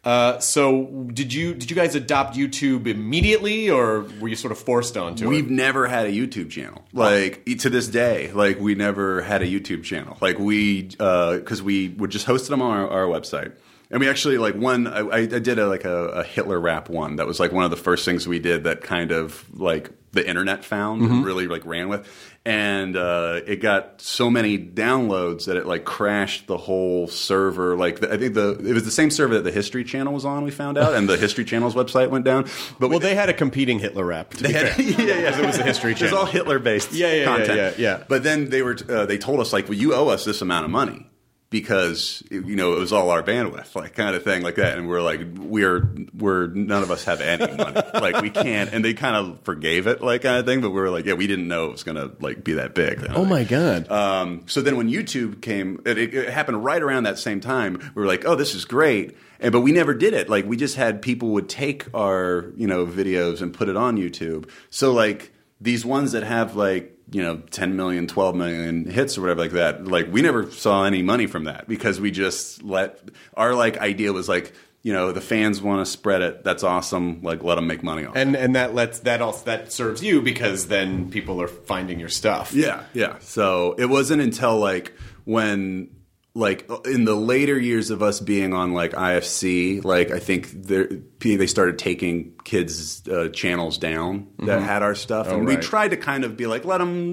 S5: So did you guys adopt YouTube immediately, or were you sort of forced onto it?
S8: We've never had a YouTube channel. Like to this day, like we never had a YouTube channel. Like because we would just host them on our website. And we actually like I did a Hitler rap one that was like one of the first things we did that kind of like the internet found and really like ran with, and it got so many downloads that it like crashed the whole server. Like I think it was the same server that the History Channel was on. We found out, and the History Channel's website went down. But
S5: they had a competing Hitler rap. To be fair.
S8: It
S5: was the History Channel.
S8: It was all Hitler based. Content.
S5: Yeah.
S8: But then they told us like, "Well, you owe us this amount of money." Because it was all our bandwidth, like kind of thing like that, and we're like, we're none of us have any money, like we can't, and they kind of forgave it, like kind of thing, but we were like, yeah, we didn't know it was gonna like be that big.
S5: Oh my god!
S8: So then when YouTube came, it happened right around that same time. We were like, oh, this is great, but we never did it. Like we just had people would take our videos and put it on YouTube. So like these ones that have like 10 million, 12 million hits or whatever like that. Like we never saw any money from that because we just our like idea was like, the fans want to spread it. That's awesome. Like let them make money on it.
S5: And that serves you because then people are finding your stuff.
S8: Yeah. Yeah. So it wasn't until like when like in the later years of us being on like IFC, like I think they started taking kids' channels down that had our stuff, and we tried to kind of be like, let them,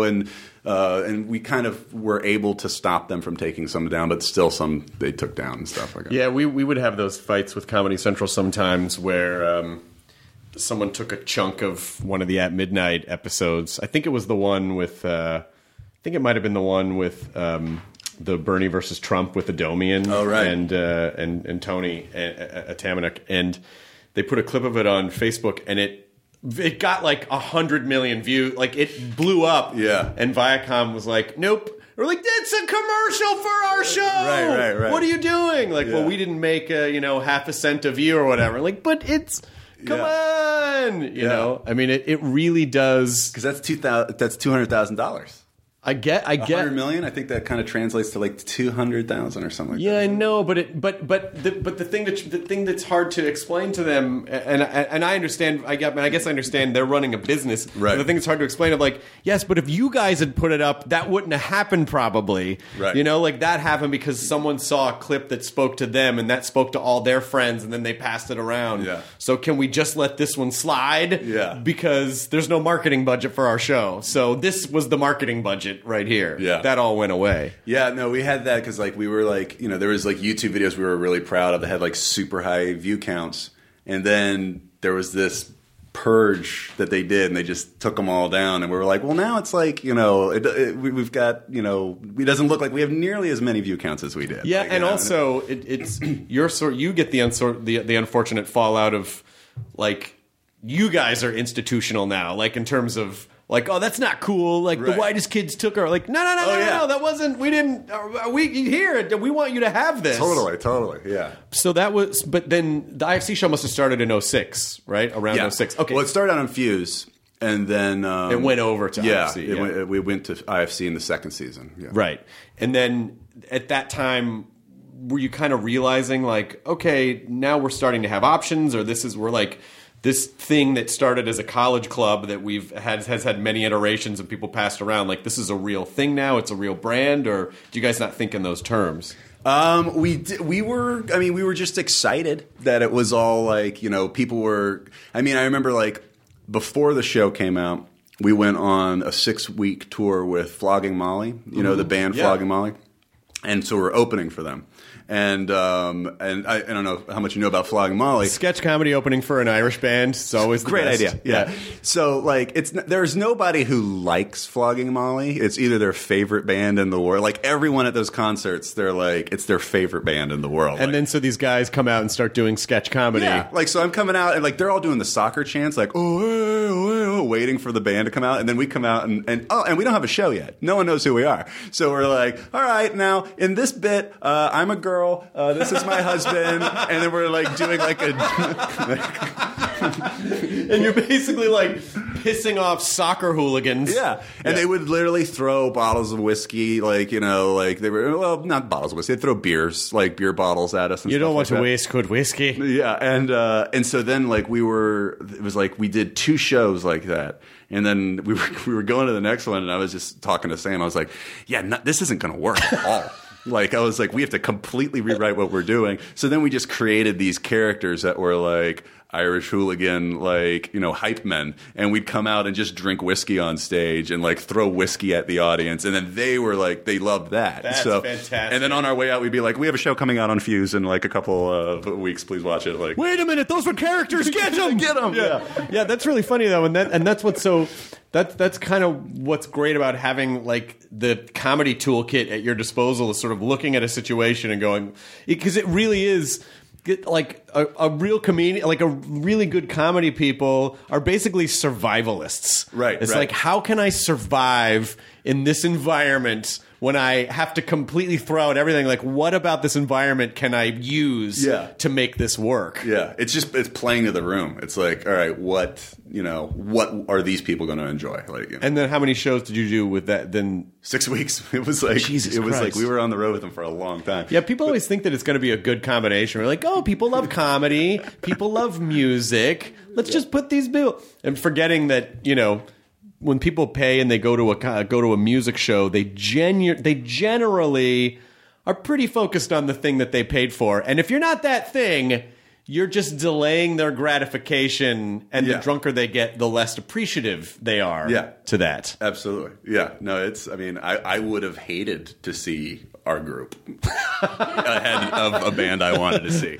S8: and we kind of were able to stop them from taking some down, but still some they took down and stuff like that.
S5: Yeah, we would have those fights with Comedy Central sometimes where someone took a chunk of one of the At Midnight episodes. I think it was the one with, I think it might have been the one with the Bernie versus Trump with Adomian and Tony Atamanuik, and they put a clip of it on Facebook, and it got like 100 million views. Like it blew up.
S8: Yeah. And
S5: Viacom was like, nope. We're like, it's a commercial for our show.
S8: Right.
S5: What are you doing? Like, well, we didn't make half a cent a view or whatever. Like, but it's come on, you know. I mean, it really does.
S8: Because that's $200,000.
S5: I get.
S8: 100 million. I think that kind of translates to like 200,000 or something.
S5: Yeah, I know, but the thing that's hard to explain to them, and I understand. I guess I understand they're running a business.
S8: Right.
S5: But the thing that's hard to explain is like, yes, but if you guys had put it up, that wouldn't have happened probably.
S8: Right.
S5: You know, like that happened because someone saw a clip that spoke to them, and that spoke to all their friends, and then they passed it around.
S8: Yeah.
S5: So can we just let this one slide?
S8: Yeah.
S5: Because there's no marketing budget for our show, so this was the marketing budget right here.
S8: Yeah.
S5: That all went away.
S8: Yeah, no, we had that because like we were like, you know, there was like YouTube videos we were really proud of that had like super high view counts, and then there was this purge that they did, and they just took them all down, and we were like, well, now it's like, you know, we've got, you know, it doesn't look like we have nearly as many view counts as we did.
S5: Yeah,
S8: like,
S5: and also it's you get the unfortunate fallout of like you guys are institutional now, like in terms of. Like, oh, that's not cool. Like,
S8: right.
S5: The whitest kids took her. Like, no, that wasn't. We didn't. We here. We want you to have this.
S8: Totally. Yeah.
S5: So that was. But then the IFC show must have started in 06, right? Around 06. Okay.
S8: Well, it started on Fuse, and then
S5: it went over to IFC.
S8: We went to IFC in the second season. Yeah.
S5: Right. And then at that time, were you kind of realizing like, okay, now we're starting to have options, or we're like. This thing that started as a college club that has had many iterations and people passed around, like this is a real thing now. It's a real brand, or do you guys not think in those terms?
S8: We were just excited that it was all like, you know, people were. I mean, I remember like before the show came out, we went on a 6-week tour with Flogging Molly. You know, the band Flogging Molly, and so we're opening for them. And I don't know how much you know about Flogging Molly.
S5: Sketch comedy opening for an Irish band. It's always the
S8: great
S5: best.
S8: idea. Yeah. So like there's nobody who likes Flogging Molly. It's either their favorite band in the world. Like everyone at those concerts, they're like it's their favorite band in the world.
S5: And then so these guys come out and start doing sketch comedy.
S8: Yeah. Like so I'm coming out and like they're all doing the soccer chants like waiting for the band to come out, and then we come out and we don't have a show yet. No one knows who we are. So we're like, all right, now in this bit, I'm a girl. This is my husband, and then we're like doing like a,
S5: and you're basically like pissing off soccer hooligans.
S8: Yeah, and they would literally throw bottles of whiskey, like you know, like they were not bottles of whiskey. They'd throw beers, like beer bottles at us. And
S5: you don't want
S8: like
S5: to waste good whiskey.
S8: Yeah, and so then like it was like we did 2 shows like that. And then we were going to the next one, and I was just talking to Sam. I was like, yeah, this isn't going to work at all. Like, I was like, we have to completely rewrite what we're doing. So then we just created these characters that were like Irish hooligan, like, you know, hype men. And we'd come out and just drink whiskey on stage and like throw whiskey at the audience. And then they were like, they loved that.
S5: That's fantastic.
S8: And then on our way out, we'd be like, we have a show coming out on Fuse in like a couple of weeks. Please watch it. Like,
S5: wait a minute, those were characters. Get them.
S8: Get them.
S5: Yeah, that's really funny though. And that's what's so. That's kind of what's great about having like the comedy toolkit at your disposal is sort of looking at a situation and going, because it really is like a real comedian, like a really good comedy people are basically survivalists.
S8: Right.
S5: It's like, how can I survive in this environment when I have to completely throw out everything? Like, what about this environment can I use to make this work?
S8: Yeah, it's playing to the room. It's like, all right, what are these people going to enjoy? Like, you know.
S5: And then how many shows did you do with that? Then
S8: 6 weeks. It was like
S5: Jesus
S8: it was
S5: Christ.
S8: like we were on the road with them for a long time.
S5: Yeah, people always think that it's going to be a good combination. We're like, oh, people love comedy, people love music. Let's just put these people, and forgetting that, you know, when people pay and they go to a music show, they generally are pretty focused on the thing that they paid for. And if you're not that thing, you're just delaying their gratification, and the drunker they get, the less appreciative they are to that.
S8: Absolutely. Yeah. No, I mean, I would have hated to see our group ahead of a band I wanted to see.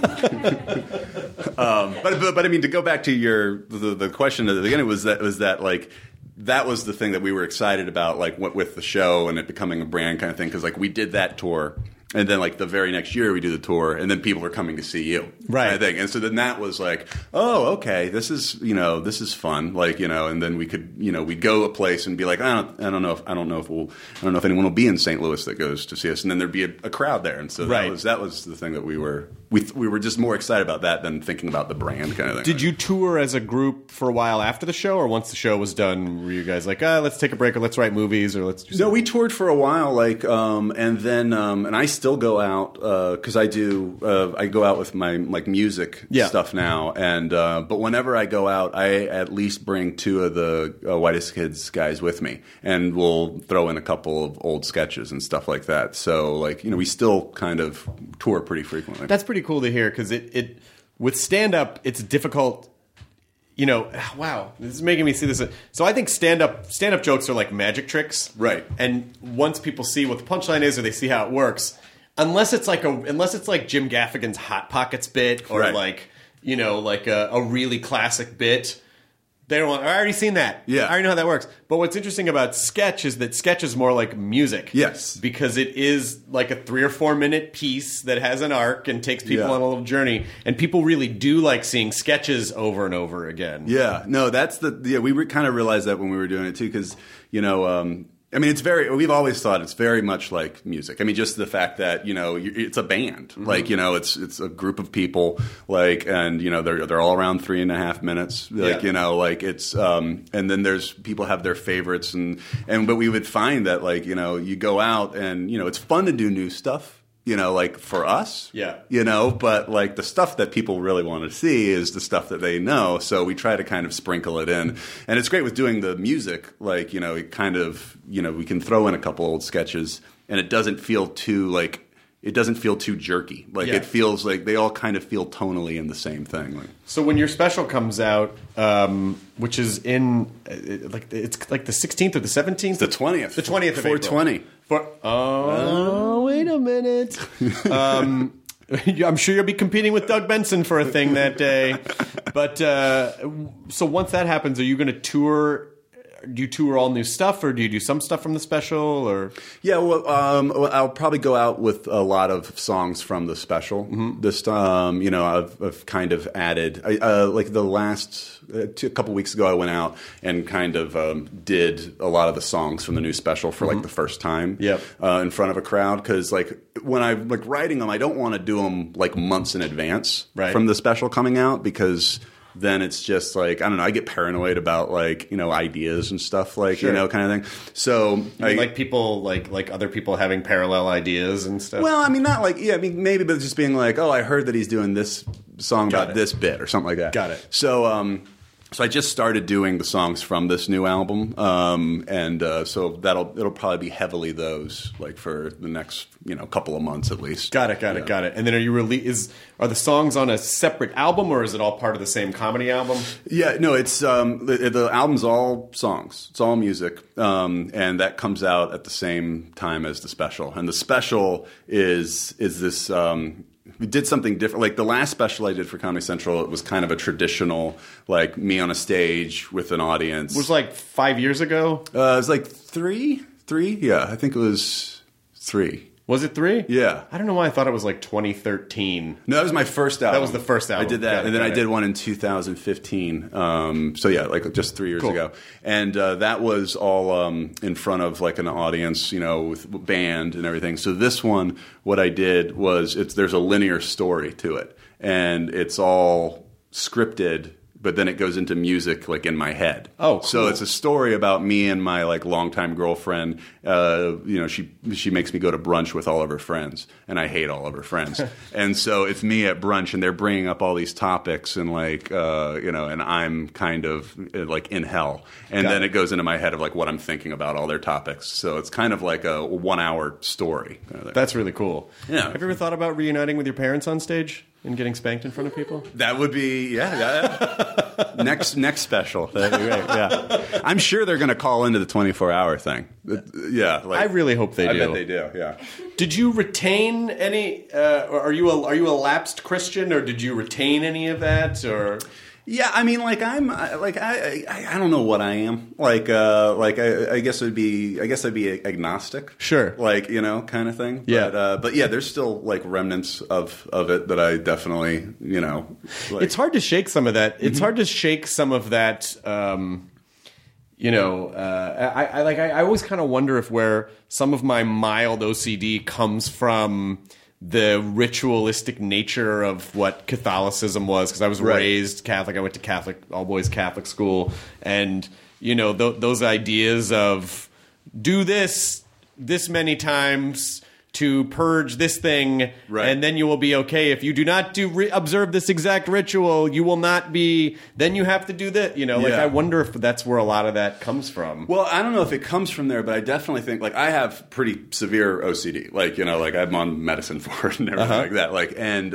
S8: But I mean, to go back to the question at the beginning was that like, that was the thing that we were excited about, like with the show and it becoming a brand kind of thing. Because like we did that tour, And then, like, the very next year we do the tour, and then people are coming to see you.
S5: Right.
S8: I think. And so then that was like, oh, okay, this is fun. Like, and then we could, we'd go a place and be like, I don't know if anyone will be in St. Louis that goes to see us. And then there'd be a crowd there. And so that was the thing that we were just more excited about that than thinking about the brand kind of thing.
S5: Did you tour as a group for a while after the show, or once the show was done, were you guys like, let's take a break, or let's write movies, or let's do something?
S8: No, we toured for a while, like, and then, and I still go out, because I go out with my, like, music stuff now, and, but whenever I go out, I at least bring two of the Whitest Kids guys with me, and we'll throw in a couple of old sketches and stuff like that. So, like, we still kind of tour pretty frequently.
S5: That's pretty cool to hear, because it with stand-up, it's difficult. Wow, this is making me see this. So I think stand-up jokes are like magic tricks,
S8: right?
S5: And once people see what the punchline is, or they see how it works, unless it's like Jim Gaffigan's Hot Pockets bit, or like a really classic bit, they don't want. I already seen that.
S8: Yeah,
S5: I already know how that works. But what's interesting about sketch is that sketch is more like music.
S8: Yes,
S5: because it is like a 3 or 4 minute piece that has an arc and takes people on a little journey, and people really do like seeing sketches over and over again.
S8: Yeah, no, that's we kind of realized that when we were doing it too, because I mean, we've always thought it's very much like music. I mean, just the fact that, it's a band. Mm-hmm. Like, it's a group of people, like, and, they're all around 3.5 minutes. Like, it's, and then there's people have their favorites but we would find that, like, you go out and, it's fun to do new stuff. Like for us, but like the stuff that people really want to see is the stuff that they know. So we try to kind of sprinkle it in. And it's great with doing the music, like, it kind of, we can throw in a couple old sketches and it doesn't feel too jerky. Like it feels like they all kind of feel tonally in the same thing. Like,
S5: so when your special comes out, which is in it's like the 16th or the 17th?
S8: The 20th.
S5: The 20th of
S8: 420.
S5: April. Wait a minute. I'm sure you'll be competing with Doug Benson for a thing that day. But so once that happens, are you going to tour? Do you tour all new stuff, or do you do some stuff from the special? Or
S8: well, I'll probably go out with a lot of songs from the special. Mm-hmm. This time, I've kind of added like the last a couple weeks ago, I went out and kind of did a lot of the songs from the new special for like the first time in front of a crowd, because like when I'm like writing them, I don't want to do them like months in advance from the special coming out, because then it's just like, I don't know, I get paranoid about like, ideas and stuff, like, kind of thing. So
S5: like people, like other people having parallel ideas and stuff.
S8: Well, I mean, not like, maybe, but just being like, oh, I heard that he's doing this song about this bit or something like that.
S5: Got it.
S8: So I just started doing the songs from this new album, and so it'll probably be heavily those, like for the next couple of months at least.
S5: Got it. And then are the songs on a separate album, or is it all part of the same comedy album? Yeah, no, it's
S8: the album's all songs, it's all music, and that comes out at the same time as the special. And the special is this. We did something different. Like the last special I did for Comedy Central, it was kind of a traditional, like me on a stage with an audience.
S5: It was like 5 years ago?
S8: It was like three? Yeah, I think it was 3.
S5: Was it 3?
S8: Yeah.
S5: I don't know why I thought it was like 2013.
S8: No, that was my first album.
S5: That was the first album.
S8: I did that, and then I did one in 2015. So yeah, like just 3 years ago. And that was all in front of like an audience, with band and everything. So this one, what I did was there's a linear story to it, and it's all scripted, but then it goes into music like in my head.
S5: Oh, cool.
S8: So it's a story about me and my like longtime girlfriend. She makes me go to brunch with all of her friends, and I hate all of her friends. And so it's me at brunch, and they're bringing up all these topics, and like and I'm kind of like in hell. And then it goes into my head of like what I'm thinking about all their topics. So it's kind of like a 1 hour story.
S5: That's really cool.
S8: Yeah.
S5: Have you ever thought about reuniting with your parents on stage and getting spanked in front of people?
S8: That would be next special. That'd be great. Yeah, I'm sure they're going to call into the 24-hour thing. Yeah,
S5: I really hope they do.
S8: I bet they do. Yeah.
S5: Did you retain any? Are you a lapsed Christian, or did you retain any of that? Or
S8: Yeah, I mean, like I don't know what I am. I guess I'd be agnostic.
S5: Sure.
S8: Like, you know, kind of thing.
S5: Yeah.
S8: But yeah, there's still like remnants of it that I definitely, you know. Like,
S5: it's hard to shake some of that. It's hard to shake some of that. You know, I always kind of wonder if where some of my mild OCD comes from the ritualistic nature of what Catholicism was, because I was raised Catholic. I went to Catholic, all boys Catholic school, and you know those ideas of do this many times to purge this thing, and then you will be okay. If you do not observe this exact ritual, you will not be. Then you have to do that. You know, like I wonder if that's where a lot of that comes from.
S8: Well, I don't know if it comes from there, but I definitely think like I have pretty severe OCD. Like, you know, like I'm on medicine for it and everything like that. Like, and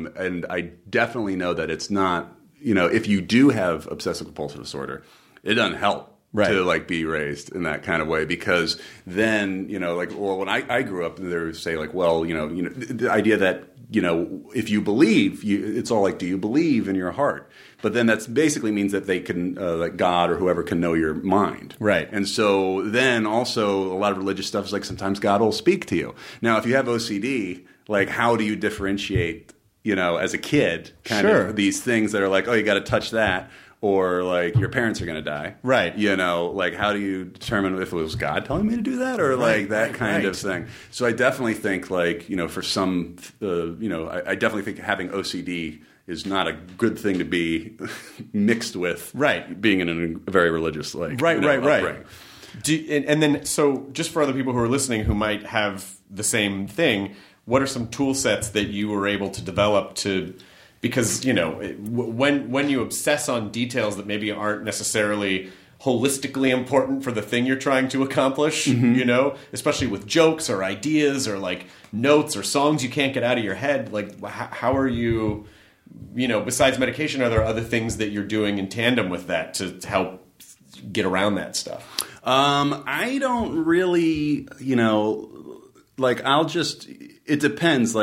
S8: I definitely know that it's not. You know, if you do have obsessive compulsive disorder, it doesn't help. To like be raised in that kind of way, because then, you know, like, well, when I grew up, they would say like, well, you know, the idea that, you know, if you believe, it's all like, do you believe in your heart? But then that's basically means that they can, like God or whoever can know your mind. Right. And so then also a lot of religious stuff is like sometimes God will speak to you. Now, if you have OCD, like how do you differentiate, you know, as a kid, kind of these things that are like, oh, you got to touch that. Or, like, your parents are going to die. Right. You know, like, how do you determine if it was God telling me to do that? Or, like, that kind of thing. So I definitely think, like, you know, for some, you know, I definitely think having OCD is not a good thing to be mixed with being in a very religious, like, upbringing.
S5: And then, so, just for other people who are listening who might have the same thing, what are some tool sets that you were able to develop to... Because, you know, when you obsess on details that maybe aren't necessarily holistically important for the thing you're trying to accomplish, you know, especially with jokes or ideas or, like, notes or songs you can't get out of your head, like, how are you, you know, besides medication, are there other things that you're doing in tandem with that to help get around that stuff?
S8: I don't really, you know, like, it depends,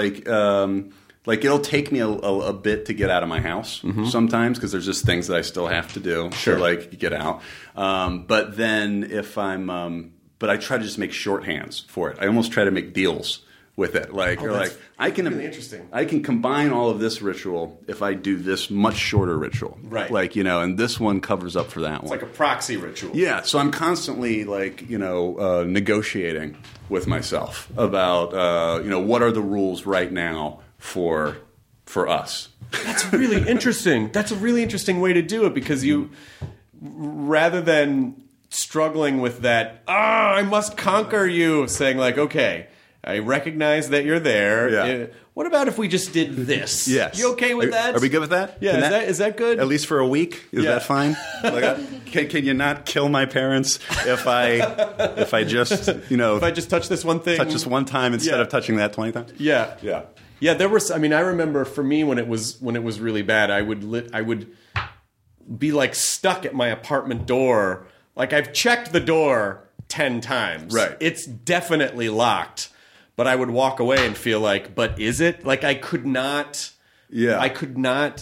S8: like, it'll take me a bit to get out of my house sometimes because there's just things that I still have to do to, like, get out. But then if I'm but I try to just make shorthands for it. I almost try to make deals with it. Like, I can
S5: really interesting.
S8: I can combine all of this ritual if I do this much shorter ritual. Right. Like, you know, and this one covers up for that one.
S5: It's like a proxy ritual.
S8: Yeah. So I'm constantly, like, you know, negotiating with myself about, you know, what are the rules right now for us.
S5: That's really interesting. That's a really interesting way to do it, because you, rather than struggling with that, I must conquer you, saying like, okay, I recognize that you're there. Yeah. What about if we just did this?
S8: Yes.
S5: You okay with that?
S8: Are we good with that?
S5: Yeah. Is that good?
S8: At least for a week? Is that fine? Like, can you not kill my parents if I just, you know,
S5: if I just touch this one thing,
S8: touch this one time instead of touching that 20 times?
S5: Yeah. Yeah. Yeah, there was. I mean, I remember for me when it was really bad, I would be like stuck at my apartment door. Like, I've checked the door 10 times. Right. It's definitely locked. But I would walk away and feel like, but is it? Like, I could not. Yeah. I could not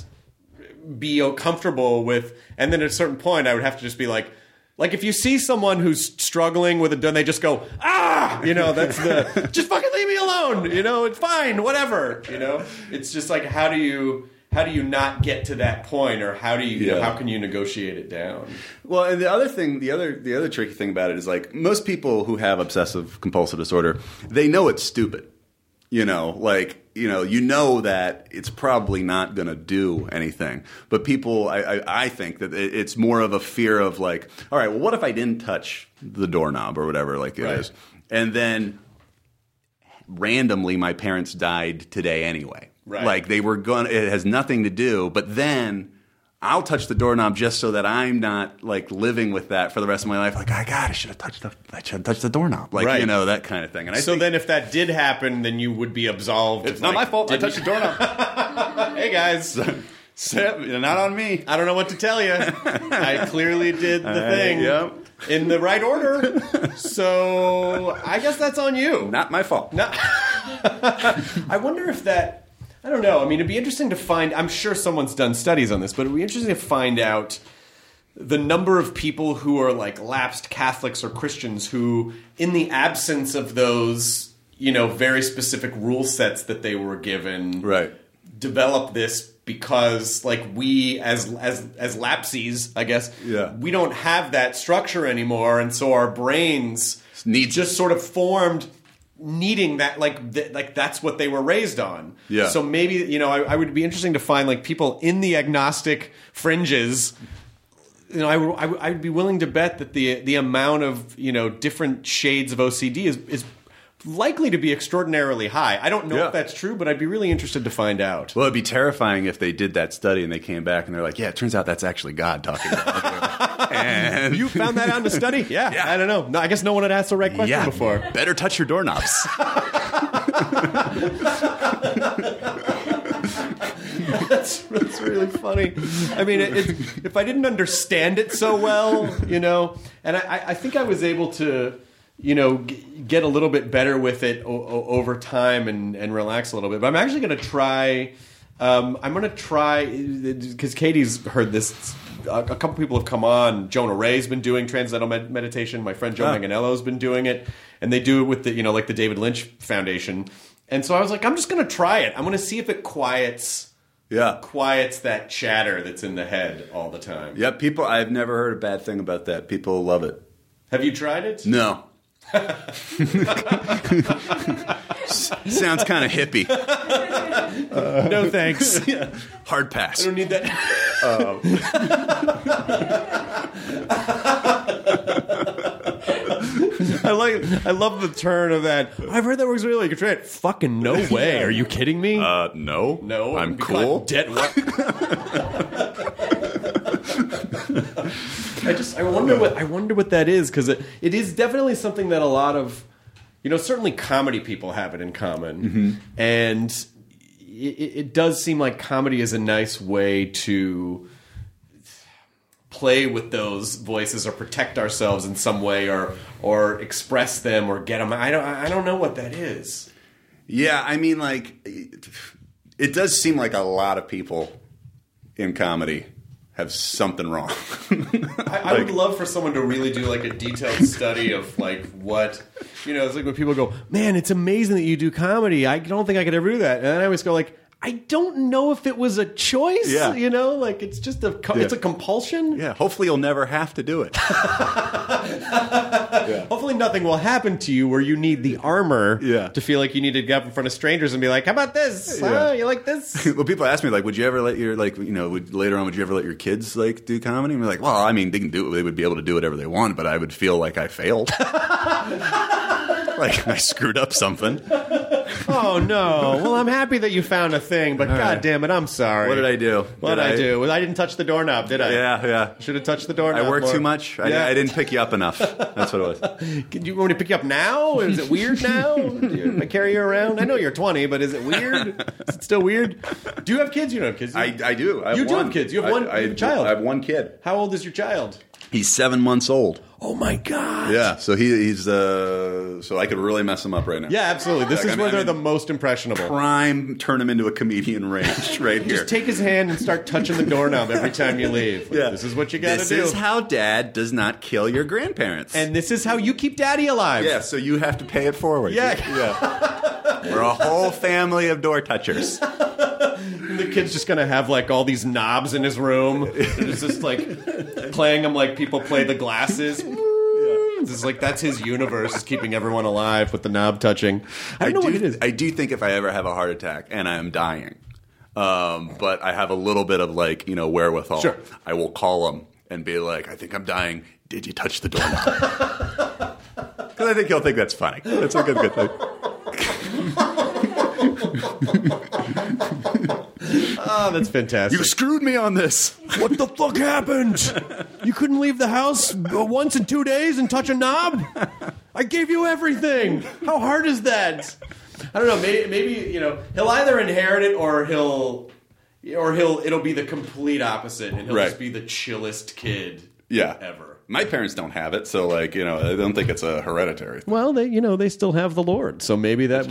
S5: be comfortable with. And then at a certain point, I would have to just be like if you see someone who's struggling with it, they just go, you know, that's the, just fucking leave me alone, you know, it's fine, whatever, you know? It's just like, how do you not get to that point, or how do you, know, how can you negotiate it down?
S8: Well, and the other thing, the other tricky thing about it is, like, most people who have obsessive compulsive disorder, they know it's stupid. You know, like, you know that it's probably not going to do anything. But people, I think that it's more of a fear of, like, all right, well, what if I didn't touch the doorknob or whatever, like it is? And then randomly my parents died today anyway. Right. Like, they were it has nothing to do, but then I'll touch the doorknob just so that I'm not, like, living with that for the rest of my life. Like, I should have touched the doorknob. Like, you know, that kind of thing. And
S5: so then if that did happen, then you would be absolved.
S8: It's not my fault. I touched the doorknob.
S5: Hey, guys.
S8: Not on me.
S5: I don't know what to tell you. I clearly did the thing in the right order. So I guess that's on you.
S8: Not my fault.
S5: I wonder if that... I don't know. I mean, it'd be interesting to find. I'm sure someone's done studies on this, but it'd be interesting to find out the number of people who are like lapsed Catholics or Christians who, in the absence of those, very specific rule sets that they were given,
S8: Right.
S5: develop this because, like, we as lapsies, I guess, we don't have that structure anymore, and so our brains just sort of formed needing that, like that's what they were raised on.
S8: Yeah.
S5: So maybe I would be interesting to find like people in the agnostic fringes. I would be willing to bet that the amount of different shades of OCD is likely to be extraordinarily high. I don't know if that's true, but I'd be really interested to find out.
S8: Well, it'd be terrifying if they did that study and they came back and they're like, yeah, it turns out that's actually God talking about it. And
S5: you found that out in the study? Yeah. I don't know. No, I guess no one had asked the right question before.
S8: Better touch your doorknobs.
S5: That's really funny. I mean, if I didn't understand it so well, and I think I was able to, get a little bit better with it over time and relax a little bit. But I'm actually going to try. I'm going to try because Katie's heard this. A couple people have come on. Jonah Ray's been doing transcendental meditation. My friend Joe Manganiello's been doing it, and they do it with the like the David Lynch Foundation. And so I was like, I'm just going to try it. I'm going to see if it quiets that chatter that's in the head all the time.
S8: Yeah, people. I've never heard a bad thing about that. People love it.
S5: Have you tried it?
S8: No. Sounds kind of hippie.
S5: No thanks.
S8: Hard pass.
S5: I don't need that. I love the turn of that. I've heard that works really well. You can try it. Fucking no way. Are you kidding me?
S8: No.
S5: No.
S8: I'm cool.
S5: Dead. I wonder what that is, because it is definitely something that a lot of certainly comedy people have it in common, and it does seem like comedy is a nice way to play with those voices or protect ourselves in some way or express them or get them. I don't know what that is.
S8: Yeah, I mean, like, it does seem like a lot of people in comedy have something wrong.
S5: I would love for someone to really do like a detailed study of like what, it's like when people go, man, it's amazing that you do comedy. I don't think I could ever do that. And I always go like, I don't know if it was a choice, like it's just it's a compulsion.
S8: Yeah, hopefully you'll never have to do it.
S5: Hopefully nothing will happen to you where you need the armor to feel like you need to get up in front of strangers and be like, how about this? Huh? You like this?
S8: Well, people ask me, like, would you ever let your, later on, would you ever let your kids, like, do comedy? And we're like, well, I mean, they can do it. They would be able to do whatever they want, but I would feel like I failed. Like, I screwed up something.
S5: Oh, no. Well, I'm happy that you found a thing, but God damn it, I'm sorry.
S8: What did I do?
S5: What did I do? Well, I didn't touch the doorknob, did I?
S8: Yeah.
S5: Should have touched the doorknob.
S8: I worked
S5: more.
S8: too much. I didn't pick you up enough. That's what it was.
S5: You want me to pick you up now? Is it weird now? Do I carry you around? I know you're 20, but is it weird? Is it still weird? Do you have kids? You don't have kids.
S8: I do.
S5: You do have kids. You have one child.
S8: I have one kid.
S5: How old is your child?
S8: He's 7 months old.
S5: Oh my God!
S8: Yeah, so he's so I could really mess him up right now.
S5: Yeah, absolutely. This is where they're the most impressionable.
S8: Prime, turn him into a comedian range right here.
S5: Just take his hand and start touching the doorknob every time you leave. Like, this is what you got to do.
S8: This is how Dad does not kill your grandparents,
S5: and this is how you keep Daddy alive.
S8: Yeah, so you have to pay it forward.
S5: Yeah.
S8: We're a whole family of door touchers.
S5: The kid's just gonna have like all these knobs in his room. It's just like playing them like people play the glasses. It's just like that's his universe, is keeping everyone alive with the knob touching. I don't know what it is.
S8: I do think if I ever have a heart attack and I am dying, but I have a little bit of like wherewithal,
S5: sure, I
S8: will call him and be like, I think I'm dying. Did you touch the doorknob? Because I think he'll think that's funny. That's a good thing.
S5: Oh, that's fantastic.
S8: You screwed me on this.
S5: What the fuck happened? You couldn't leave the house once in 2 days and touch a knob? I gave you everything. How hard is that? I don't know. Maybe he'll either inherit it or it'll be the complete opposite, and he'll just be the chillest kid ever.
S8: My parents don't have it, so like I don't think it's a hereditary thing.
S5: Well, they still have the Lord, so maybe that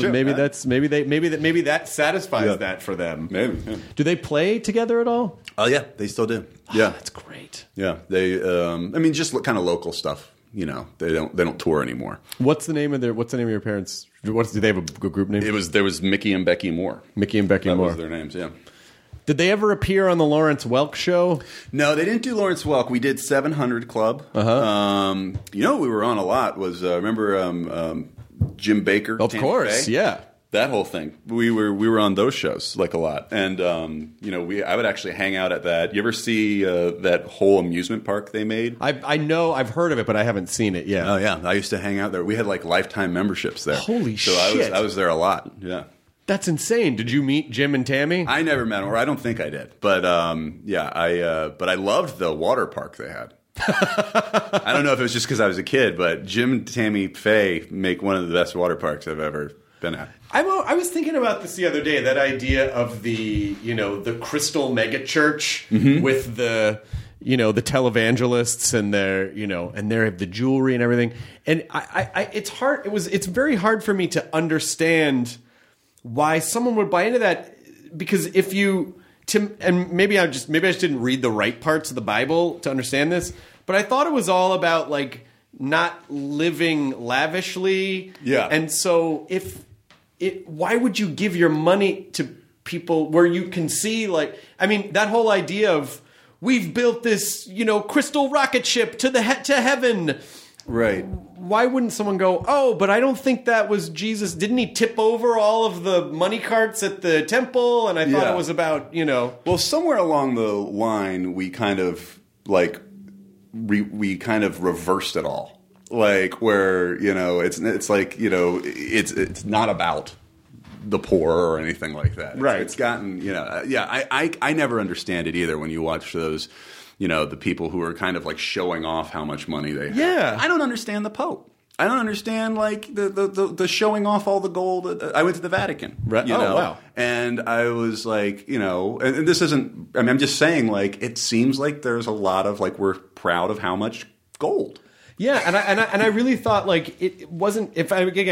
S5: satisfies that for them.
S8: Maybe. Yeah.
S5: Do they play together at all?
S8: Oh yeah, they still do. Yeah,
S5: That's great.
S8: yeah. They, just kind of local stuff. They don't tour anymore.
S5: What's the name of your parents? Do they have a group name?
S8: There was Mickey and Becky Moore.
S5: Mickey and Becky
S8: That
S5: Moore.
S8: was their names. Yeah.
S5: Did they ever appear on the Lawrence Welk show?
S8: No, they didn't do Lawrence Welk. We did 700 Club. What we were on a lot was remember Jim Baker?
S5: Of
S8: Tampa
S5: course,
S8: Bay?
S5: yeah.
S8: That whole thing. We were on those shows like a lot, and I would actually hang out at that. You ever see that whole amusement park they made?
S5: I know, I've heard of it, but I haven't seen it yet.
S8: Oh yeah, I used to hang out there. We had like lifetime memberships there.
S5: Holy
S8: shit!
S5: shit!
S8: I was there a lot. Yeah.
S5: That's insane. Did you meet Jim and Tammy?
S8: I never met them, or I don't think I did. But but I loved the water park they had. I don't know if it was just because I was a kid, but Jim and Tammy Faye make one of the best water parks I've ever been at.
S5: I was thinking about this the other day, that idea of the crystal megachurch with the televangelists and their the jewelry and everything. And it's very hard for me to understand why someone would buy into that, because maybe I just didn't read the right parts of the Bible to understand this, but I thought it was all about like not living lavishly.
S8: Yeah.
S5: And so why would you give your money to people where you can see that whole idea of we've built this, crystal rocket ship to heaven.
S8: Right.
S5: Why wouldn't someone go, oh, but I don't think that was Jesus. Didn't he tip over all of the money carts at the temple? And I thought it was about,
S8: Well, somewhere along the line, we kind of we kind of reversed it all. Like where, it's like, it's not about the poor or anything like that.
S5: Right.
S8: It's gotten, I never understand it either when you watch those, the people who are kind of like showing off how much money they have.
S5: Yeah.
S8: I don't understand the Pope. I don't understand like the showing off all the gold. I went to the Vatican.
S5: Right. Wow.
S8: And I was like, and this isn't, I'm just saying like, it seems like there's a lot of like, we're proud of how much gold.
S5: Yeah, and I really thought like it wasn't. It's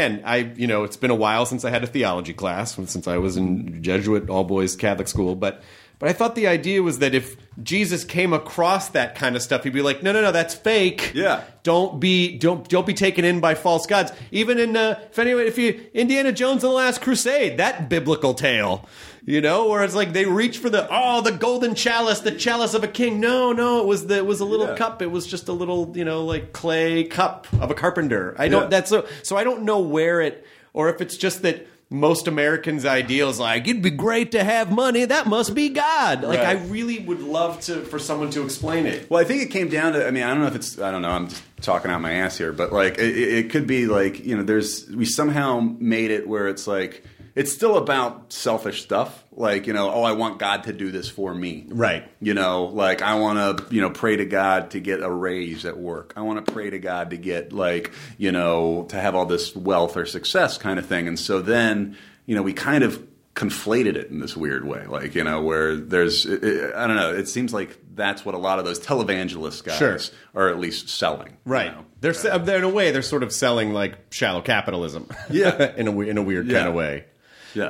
S5: been a while since I had a theology class, since I was in Jesuit all boys Catholic school, but I thought the idea was that if Jesus came across that kind of stuff, he'd be like, no, that's fake.
S8: Yeah,
S5: don't be taken in by false gods. Even in Indiana Jones and the Last Crusade, that biblical tale. Where it's like they reach for the golden chalice, the chalice of a king. No, it was a little cup. It was just a little, like clay cup of a carpenter. I don't know where it, or if it's just that most Americans' ideal is like, it'd be great to have money. That must be God. Like, right. I really would love for someone to explain it.
S8: Well, I think it came down to, I don't know, I'm just talking out my ass here, but like, it could be like, we somehow made it where it's like, it's still about selfish stuff. Like, I want God to do this for me.
S5: Right.
S8: Like I want to, pray to God to get a raise at work. I want to pray to God to get like, to have all this wealth or success kind of thing. And so then, we kind of conflated it in this weird way. Like, where there's, I don't know, it seems like that's what a lot of those televangelist guys are at least selling.
S5: Right. They're in a way, they're sort of selling like shallow capitalism.
S8: Yeah.
S5: in a weird kind of way.
S8: Yeah.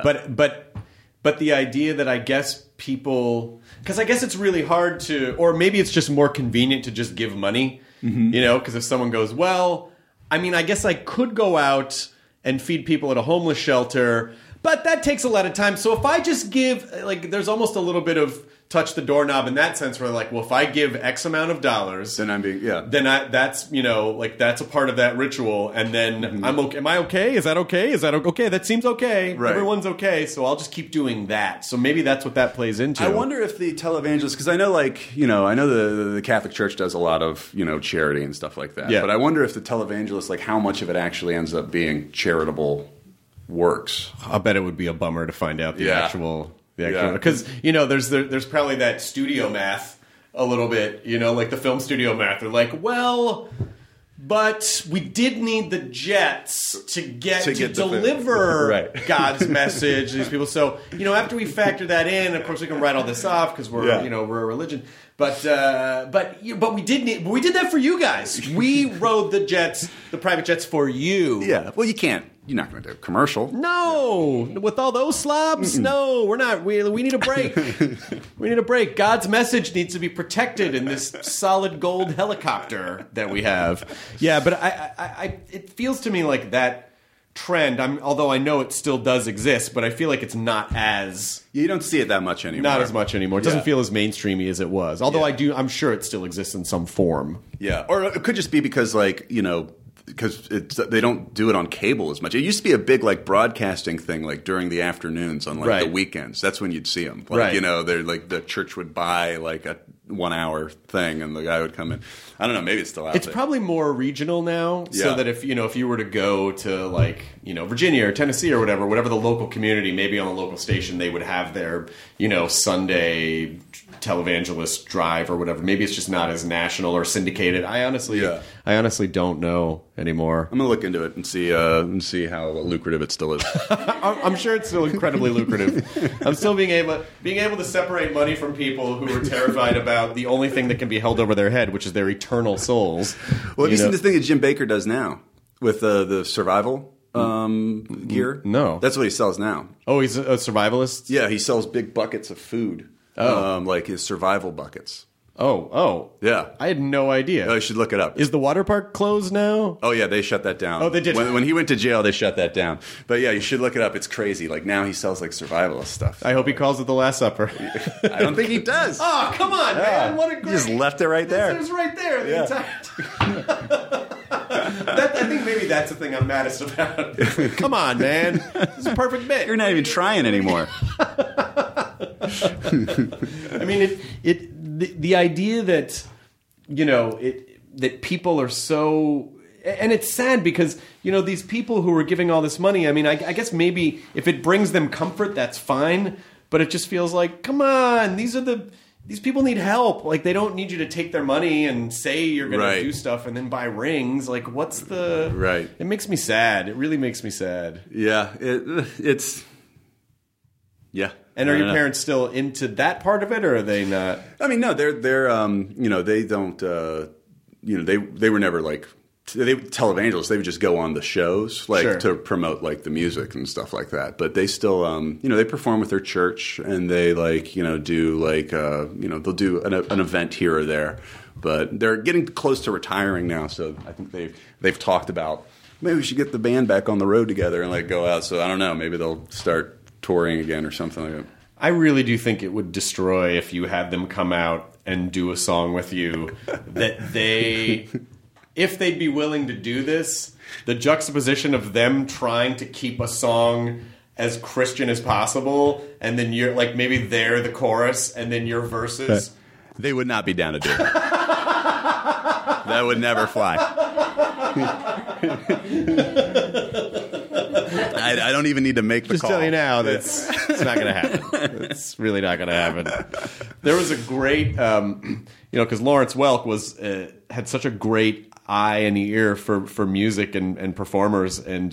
S5: But the idea that I guess people, because I guess it's really hard to, or maybe it's just more convenient to just give money, because if someone goes, well, I guess I could go out and feed people at a homeless shelter, but that takes a lot of time. So if I just give, like, there's almost a little bit of touch the doorknob in that sense where like, well, if I give X amount of dollars,
S8: then
S5: that's, that's a part of that ritual. And then I'm okay. Am I okay? Is that okay? Okay? That seems okay.
S8: Right.
S5: Everyone's okay. So I'll just keep doing that. So maybe that's what that plays into.
S8: I wonder if the televangelists, because I know the Catholic Church does a lot of, charity and stuff like that.
S5: Yeah.
S8: But I wonder if the televangelists, like how much of it actually ends up being charitable works.
S5: I'll bet it would be a bummer to find out the actual...
S8: Yeah.
S5: Because, there's probably that studio math a little bit, like the film studio math. They're like, well, But we did need the jets to get to
S8: the
S5: deliver
S8: right.
S5: God's message to these people. So, after we factor that in, of course we can write all this off because we're we're a religion. But we did that for you guys. We rode the private jets for you.
S8: Yeah. Well, you can't. You're not going to do a commercial.
S5: No, with all those slobs, no, we're not. We need a break. We need a break. God's message needs to be protected in this solid gold helicopter that we have. Yeah, but it feels to me like that trend. Although I know it still does exist, but I feel like it's not as.
S8: You don't see it that much anymore.
S5: Not as much anymore. It doesn't feel as mainstreamy as it was. Although I'm sure it still exists in some form.
S8: Yeah, or it could just be because because they don't do it on cable as much. It used to be a big broadcasting thing during the afternoons on the weekends. That's when you'd see them. They're the church would buy a 1 hour thing and the guy would come in. I don't know, maybe it's still out there.
S5: It's probably more regional now, so that if you were to go to Virginia or Tennessee or whatever the local community, maybe on a local station they would have their Sunday televangelist drive or whatever. Maybe it's just not as national or syndicated. I honestly don't know anymore.
S8: I'm gonna look into it and see how lucrative it still is.
S5: I'm sure it's still incredibly lucrative. I'm still being able to separate money from people who are terrified about the only thing that can be held over their head, which is their eternal souls.
S8: Well, have you seen this thing that Jim Baker does now with the survival gear?
S5: No,
S8: that's what he sells now.
S5: Oh, he's a survivalist.
S8: Yeah, he sells big buckets of food. Like his survival buckets.
S5: Oh.
S8: Yeah.
S5: I had no idea.
S8: Oh, you should look it up.
S5: Is the water park closed now?
S8: Oh, yeah, they shut that down.
S5: Oh, they did?
S8: When he went to jail, they shut that down. But yeah, you should look it up. It's crazy. Now he sells survivalist stuff.
S5: I hope he calls it the Last Supper.
S8: I don't think he does.
S5: Oh, come on, man. What a great...
S8: He just left it right there.
S5: It was right there the entire time. I think maybe that's the thing I'm maddest about. Come on, man. This is a perfect bit.
S8: You're not even trying anymore.
S5: I mean, the idea that that people are so, and it's sad because these people who are giving all this money. I mean, I guess maybe if it brings them comfort, that's fine. But it just feels like, come on, these people need help. They don't need you to take their money and say you're going to do stuff and then buy rings. What's the
S8: right? It
S5: makes me sad. It really makes me sad.
S8: Yeah, it's. Yeah.
S5: And are your parents still into that part of it, or are they not?
S8: I mean, no, they're they don't they were never televangelists. They would just go on the shows to promote the music and stuff like that. But they still they perform with their church and they do they'll do an event here or there. But they're getting close to retiring now, so I think they've talked about maybe we should get the band back on the road together and go out. So I don't know, maybe they'll start touring again or something like that.
S5: I really do think it would destroy if you had them come out and do a song with you that if they'd be willing to do this, the juxtaposition of them trying to keep a song as Christian as possible, and then you're maybe they're the chorus and then your verses.
S8: They would not be down to do it. That would never fly. I don't even need to make the
S5: Just
S8: call.
S5: tell you now, it's not going to happen. It's really not going to happen. There was a great, because Lawrence Welk had such a great eye and ear for music and performers, and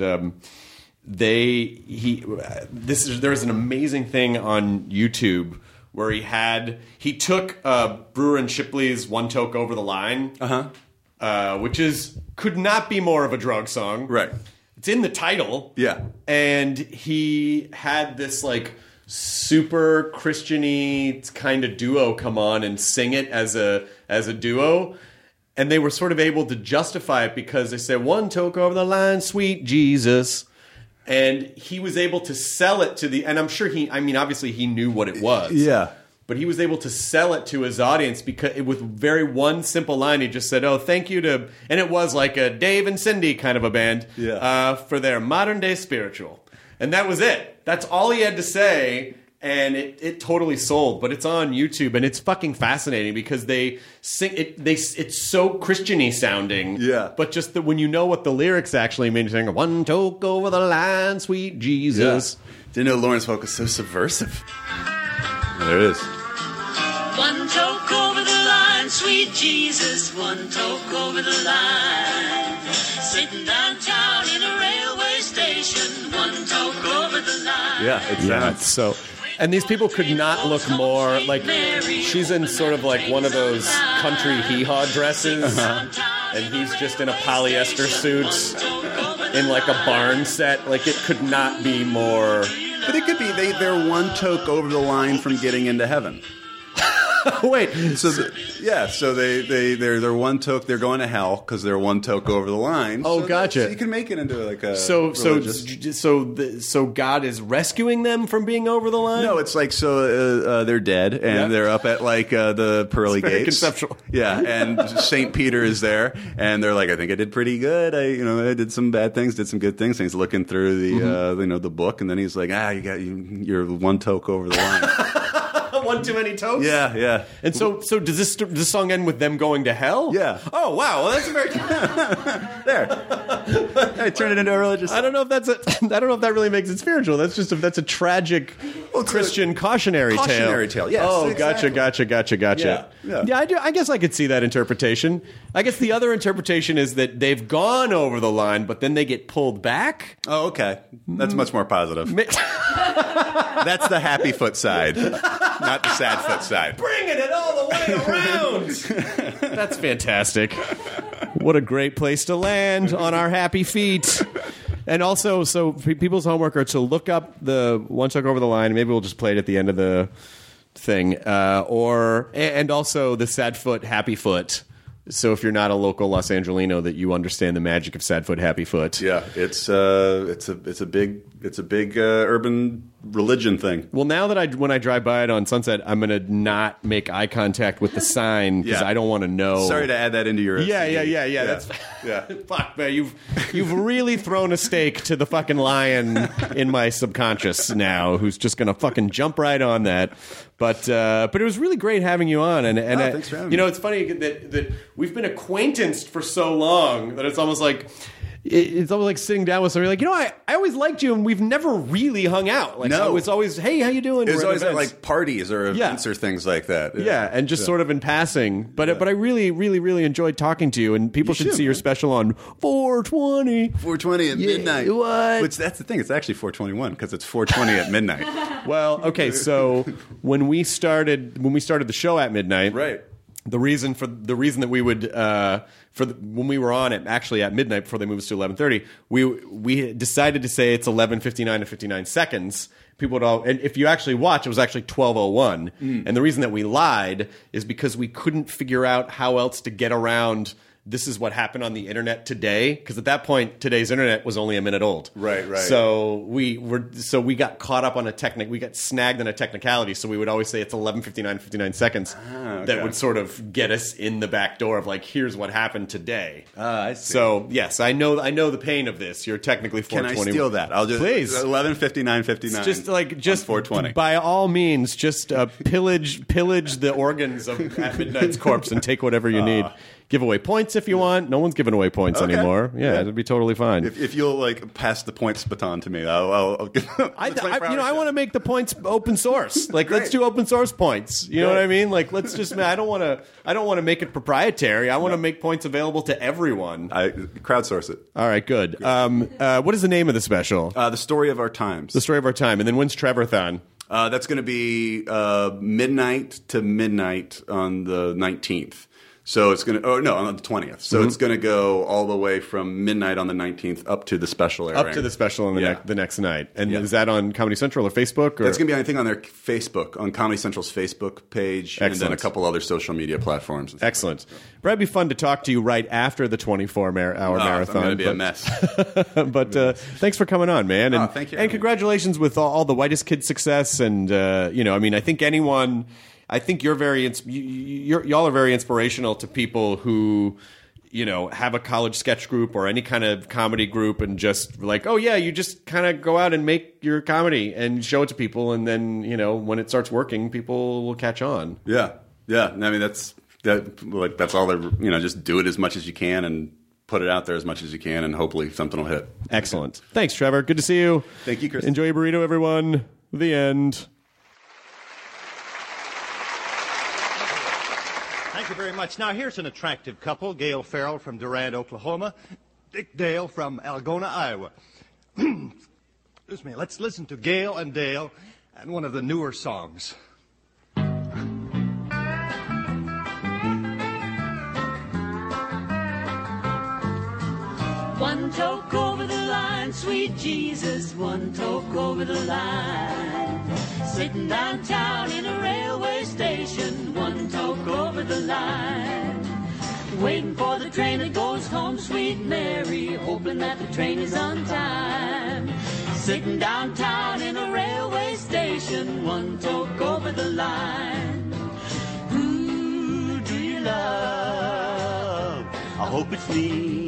S5: there's an amazing thing on YouTube where he took Brewer and Shipley's One Toke Over the Line, which could not be more of a drug song.
S8: Right.
S5: It's in the title.
S8: Yeah.
S5: And he had this super Christian-y kind of duo come on and sing it as a duo. And they were sort of able to justify it because they said, "One toke over the line, sweet Jesus." And he was able to sell it and I'm sure obviously he knew what it was.
S8: Yeah.
S5: But he was able to sell it to his audience because with very one simple line, he just said, "Oh, thank you to," and it was like a Dave and Cindy kind of a band, for their modern day spiritual. And that was it. That's all he had to say. And it totally sold, but it's on YouTube, and it's fucking fascinating because they sing it. It's so Christian-y sounding, But just when you know what the lyrics actually mean, you're saying "One toke over the line, sweet Jesus."
S8: Yeah. Didn't know Lawrence Welk was so subversive. There it is.
S9: One toke over the line, sweet Jesus, one toke over the line. Sitting downtown in a railway station, one toke over the line.
S8: Yeah, it
S5: Yeah,
S8: sounds
S5: it's so. And these people could not look more like she's in sort of like one of those country hee-haw dresses, and he's just in a polyester suit in like a barn set. Like it could not be more.
S8: But it could be they're one toke over the line from getting into heaven.
S5: Wait,
S8: So they're one toke. They're going to hell because they're one toke over the line.
S5: Oh,
S8: so
S5: gotcha.
S8: So you can make it into like a
S5: so
S8: religious-
S5: God is rescuing them from being over the line.
S8: No, it's like they're dead and they're up at like the pearly
S5: It's very
S8: gates.
S5: conceptual.
S8: Yeah, and Saint Peter is there, and they're like, I think I did pretty good. I did some bad things, did some good things. And he's looking through the the book, and then he's like, you're one toke over the line.
S5: One too many tokes.
S8: Yeah.
S5: And so does this song end with them going to hell?
S8: Yeah.
S5: Oh wow, well that's a very.
S8: There. I turned it into a religious.
S5: I don't know if I don't know if that really makes it spiritual. That's a tragic Christian cautionary tale.
S8: Cautionary tale, yes,
S5: Oh,
S8: exactly.
S5: gotcha.
S8: Yeah.
S5: I do. I guess I could see that interpretation. I guess the other interpretation is that they've gone over the line, but then they get pulled back.
S8: Oh, okay. That's much more positive. That's the happy foot side, not the sad foot side.
S5: Bringing it all the way around. That's fantastic. What a great place to land on our happy feet. And also, so people's homework are to look up the One Took Over the Line. Maybe we'll just play it at the end of the thing. And also the Sad Foot, Happy Foot. So if you're not a local Los Angelino, that you understand the magic of Sad Foot, Happy Foot.
S8: Yeah, it's a big urban religion thing.
S5: Well, now that when I drive by it on Sunset, I'm going to not make eye contact with the sign because
S8: Yeah.
S5: I don't want to know.
S8: Sorry to add that into your
S5: Yeah.
S8: OCD.
S5: That's
S8: Yeah.
S5: fuck, man. You've really thrown a stake to the fucking lion in my subconscious now, who's just gonna fucking jump right on that. But it was really great having you on, and
S8: thanks for having me.
S5: It's funny that we've been acquaintanced for so long that it's almost like. It's almost like sitting down with somebody like, I always liked you, and we've never really hung out. Like,
S8: No.
S5: it's always, hey, how you doing?
S8: It was
S5: We're at
S8: always at
S5: events.
S8: like parties or events or things like that.
S5: Yeah, and just sort of in passing. But I really, really, really enjoyed talking to you, and people should see your special on 420.
S8: 420 at midnight.
S5: What?
S8: Which that's the thing. It's actually 421 because it's 420 at midnight.
S5: Well, okay, so when we started the show at midnight,
S8: Right.
S5: The reason that we would when we were on it actually at midnight before they moved us to 11:30, we decided to say it's 11:59 to 59 seconds. People would all, and if you actually watch, it was actually 12:01. And the reason that we lied is because we couldn't figure out how else to get around. This is what happened on the internet today, because at that point, today's internet was only a minute old.
S8: Right.
S5: So we got caught up on we got snagged on a technicality. So we would always say it's 11:59 59 seconds.
S8: okay.
S5: That would sort of get us in the back door of like, here's what happened today.
S8: I see.
S5: So yes, I know the pain of this. You're technically 420.
S8: Can I steal that? I'll just
S5: Please.
S8: 11:59:59.
S5: Just
S8: 420.
S5: By all means, just pillage the organs of At Midnight's corpse and take whatever you need. Give away points if you want. No one's giving away points
S8: Okay.
S5: anymore. Yeah, it'd be totally fine.
S8: If you'll like pass the points baton to me, I'll give.
S5: I want to make the points open source. Like, let's do open source points. You know
S8: Great.
S5: what I mean? Like, let's just. I don't want to make it proprietary. I want to make points available to everyone.
S8: Crowdsource it.
S5: All right, good. What is the name of the special?
S8: The story of our times.
S5: The Story of Our Time. And then when's Trevorthon?
S8: That's going to be midnight to midnight on the 19th. So it's going to, on the 20th. So it's going to go all the way from midnight on the 19th up to the special airing.
S5: Up to the special on the next night. And is that on Comedy Central or Facebook? Or?
S8: That's going to be, I think, on their Facebook, on Comedy Central's Facebook page, and then a couple other social media platforms.
S5: Excellent. Brad, it'd be fun to talk to you right after the 24-hour marathon.
S8: I'm going to be a mess.
S5: But thanks for coming on, man. And,
S8: thank you.
S5: And congratulations with all the Whitest Kids success. And, I think you're y'all are very inspirational to people who, have a college sketch group or any kind of comedy group and just like, oh yeah, you just kind of go out and make your comedy and show it to people. And then, when it starts working, people will catch on.
S8: Yeah. I mean, that's all they're, just do it as much as you can and put it out there as much as you can, and hopefully something will hit.
S5: Excellent. Thanks, Trevor. Good to see you.
S8: Thank you, Chris.
S5: Enjoy your burrito, everyone. The end.
S10: Thank you very much. Now, here's an attractive couple, Gail Farrell from Durant, Oklahoma, Dick Dale from Algona, Iowa. Excuse me. Let's listen to Gail and Dale and one of the newer songs.
S9: One toke over the line, sweet Jesus, one toke over the line. Sitting downtown in a railway station, one toke over the line. Waiting for the train that goes home, sweet Mary, hoping that the train is on time. Sitting downtown in a railway station, one toke over the line. Who do you love? I hope it's me.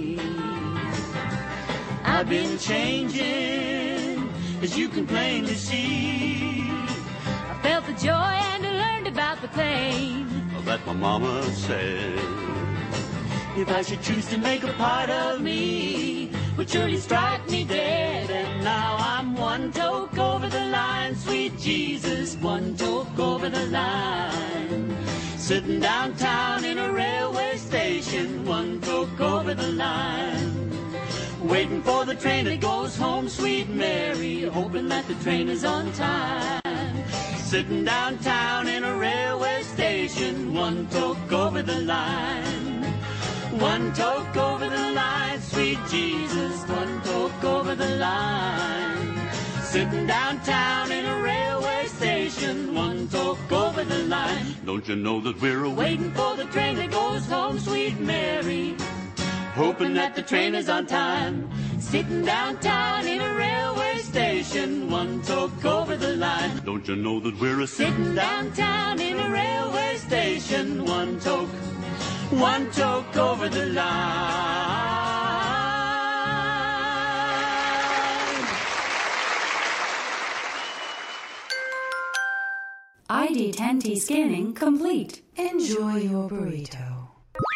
S9: I've been changing, as you can plainly see.
S11: I felt the joy and I learned about the pain
S9: That my mama said, if I should choose to make a part of me, would surely strike me dead. And now I'm one toke over the line, sweet Jesus, one toke over the line. Sitting downtown in a railway station, one toke over the line. Waiting for the train that goes home, sweet Mary, hoping that the train is on time. Sitting downtown in a railway station, one toke over the line. One toke over the line, sweet Jesus, one toke over the line. Sitting downtown in a railway station, one toke over the line.
S12: Don't you know that we're
S9: waiting for the train that goes home, sweet Mary, hoping that the train is on time. Sitting downtown in a railway station, one toke over the line.
S12: Don't you know that we're
S9: sitting downtown in a railway station, one toke over the line.
S1: ID10T scanning complete. Enjoy your burrito.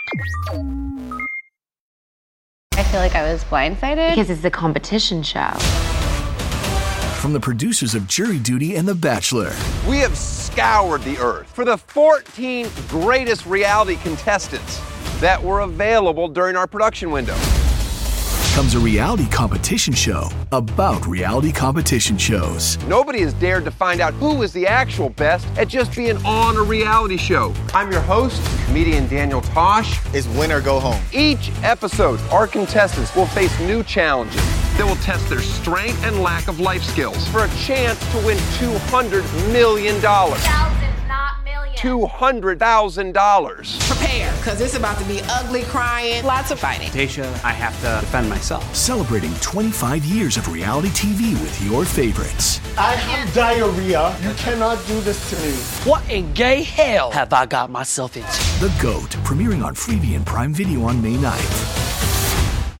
S13: I feel like I was blindsided because it's a competition show.
S14: From the producers of Jury Duty and The Bachelor.
S15: We have scoured the earth for the 14 greatest reality contestants that were available during our production window.
S14: Comes a reality competition show about reality competition shows.
S15: Nobody has dared to find out who is the actual best at just being on a reality show. I'm your host, comedian Daniel Tosh.
S16: It's win or go home.
S15: Each episode, our contestants will face new challenges that will test their strength and lack of life skills for a chance to win $200 million.
S13: Thousands, not millions.
S15: $200,000.
S17: Prepare, because it's about to be ugly, crying, lots of fighting.
S18: Tasha, I have to defend myself.
S14: Celebrating 25 years of reality TV with your favorites.
S19: I have diarrhea. You cannot do this to me.
S18: What in gay hell have I got myself into?
S14: The GOAT, premiering on Freevee and Prime Video on May 9th.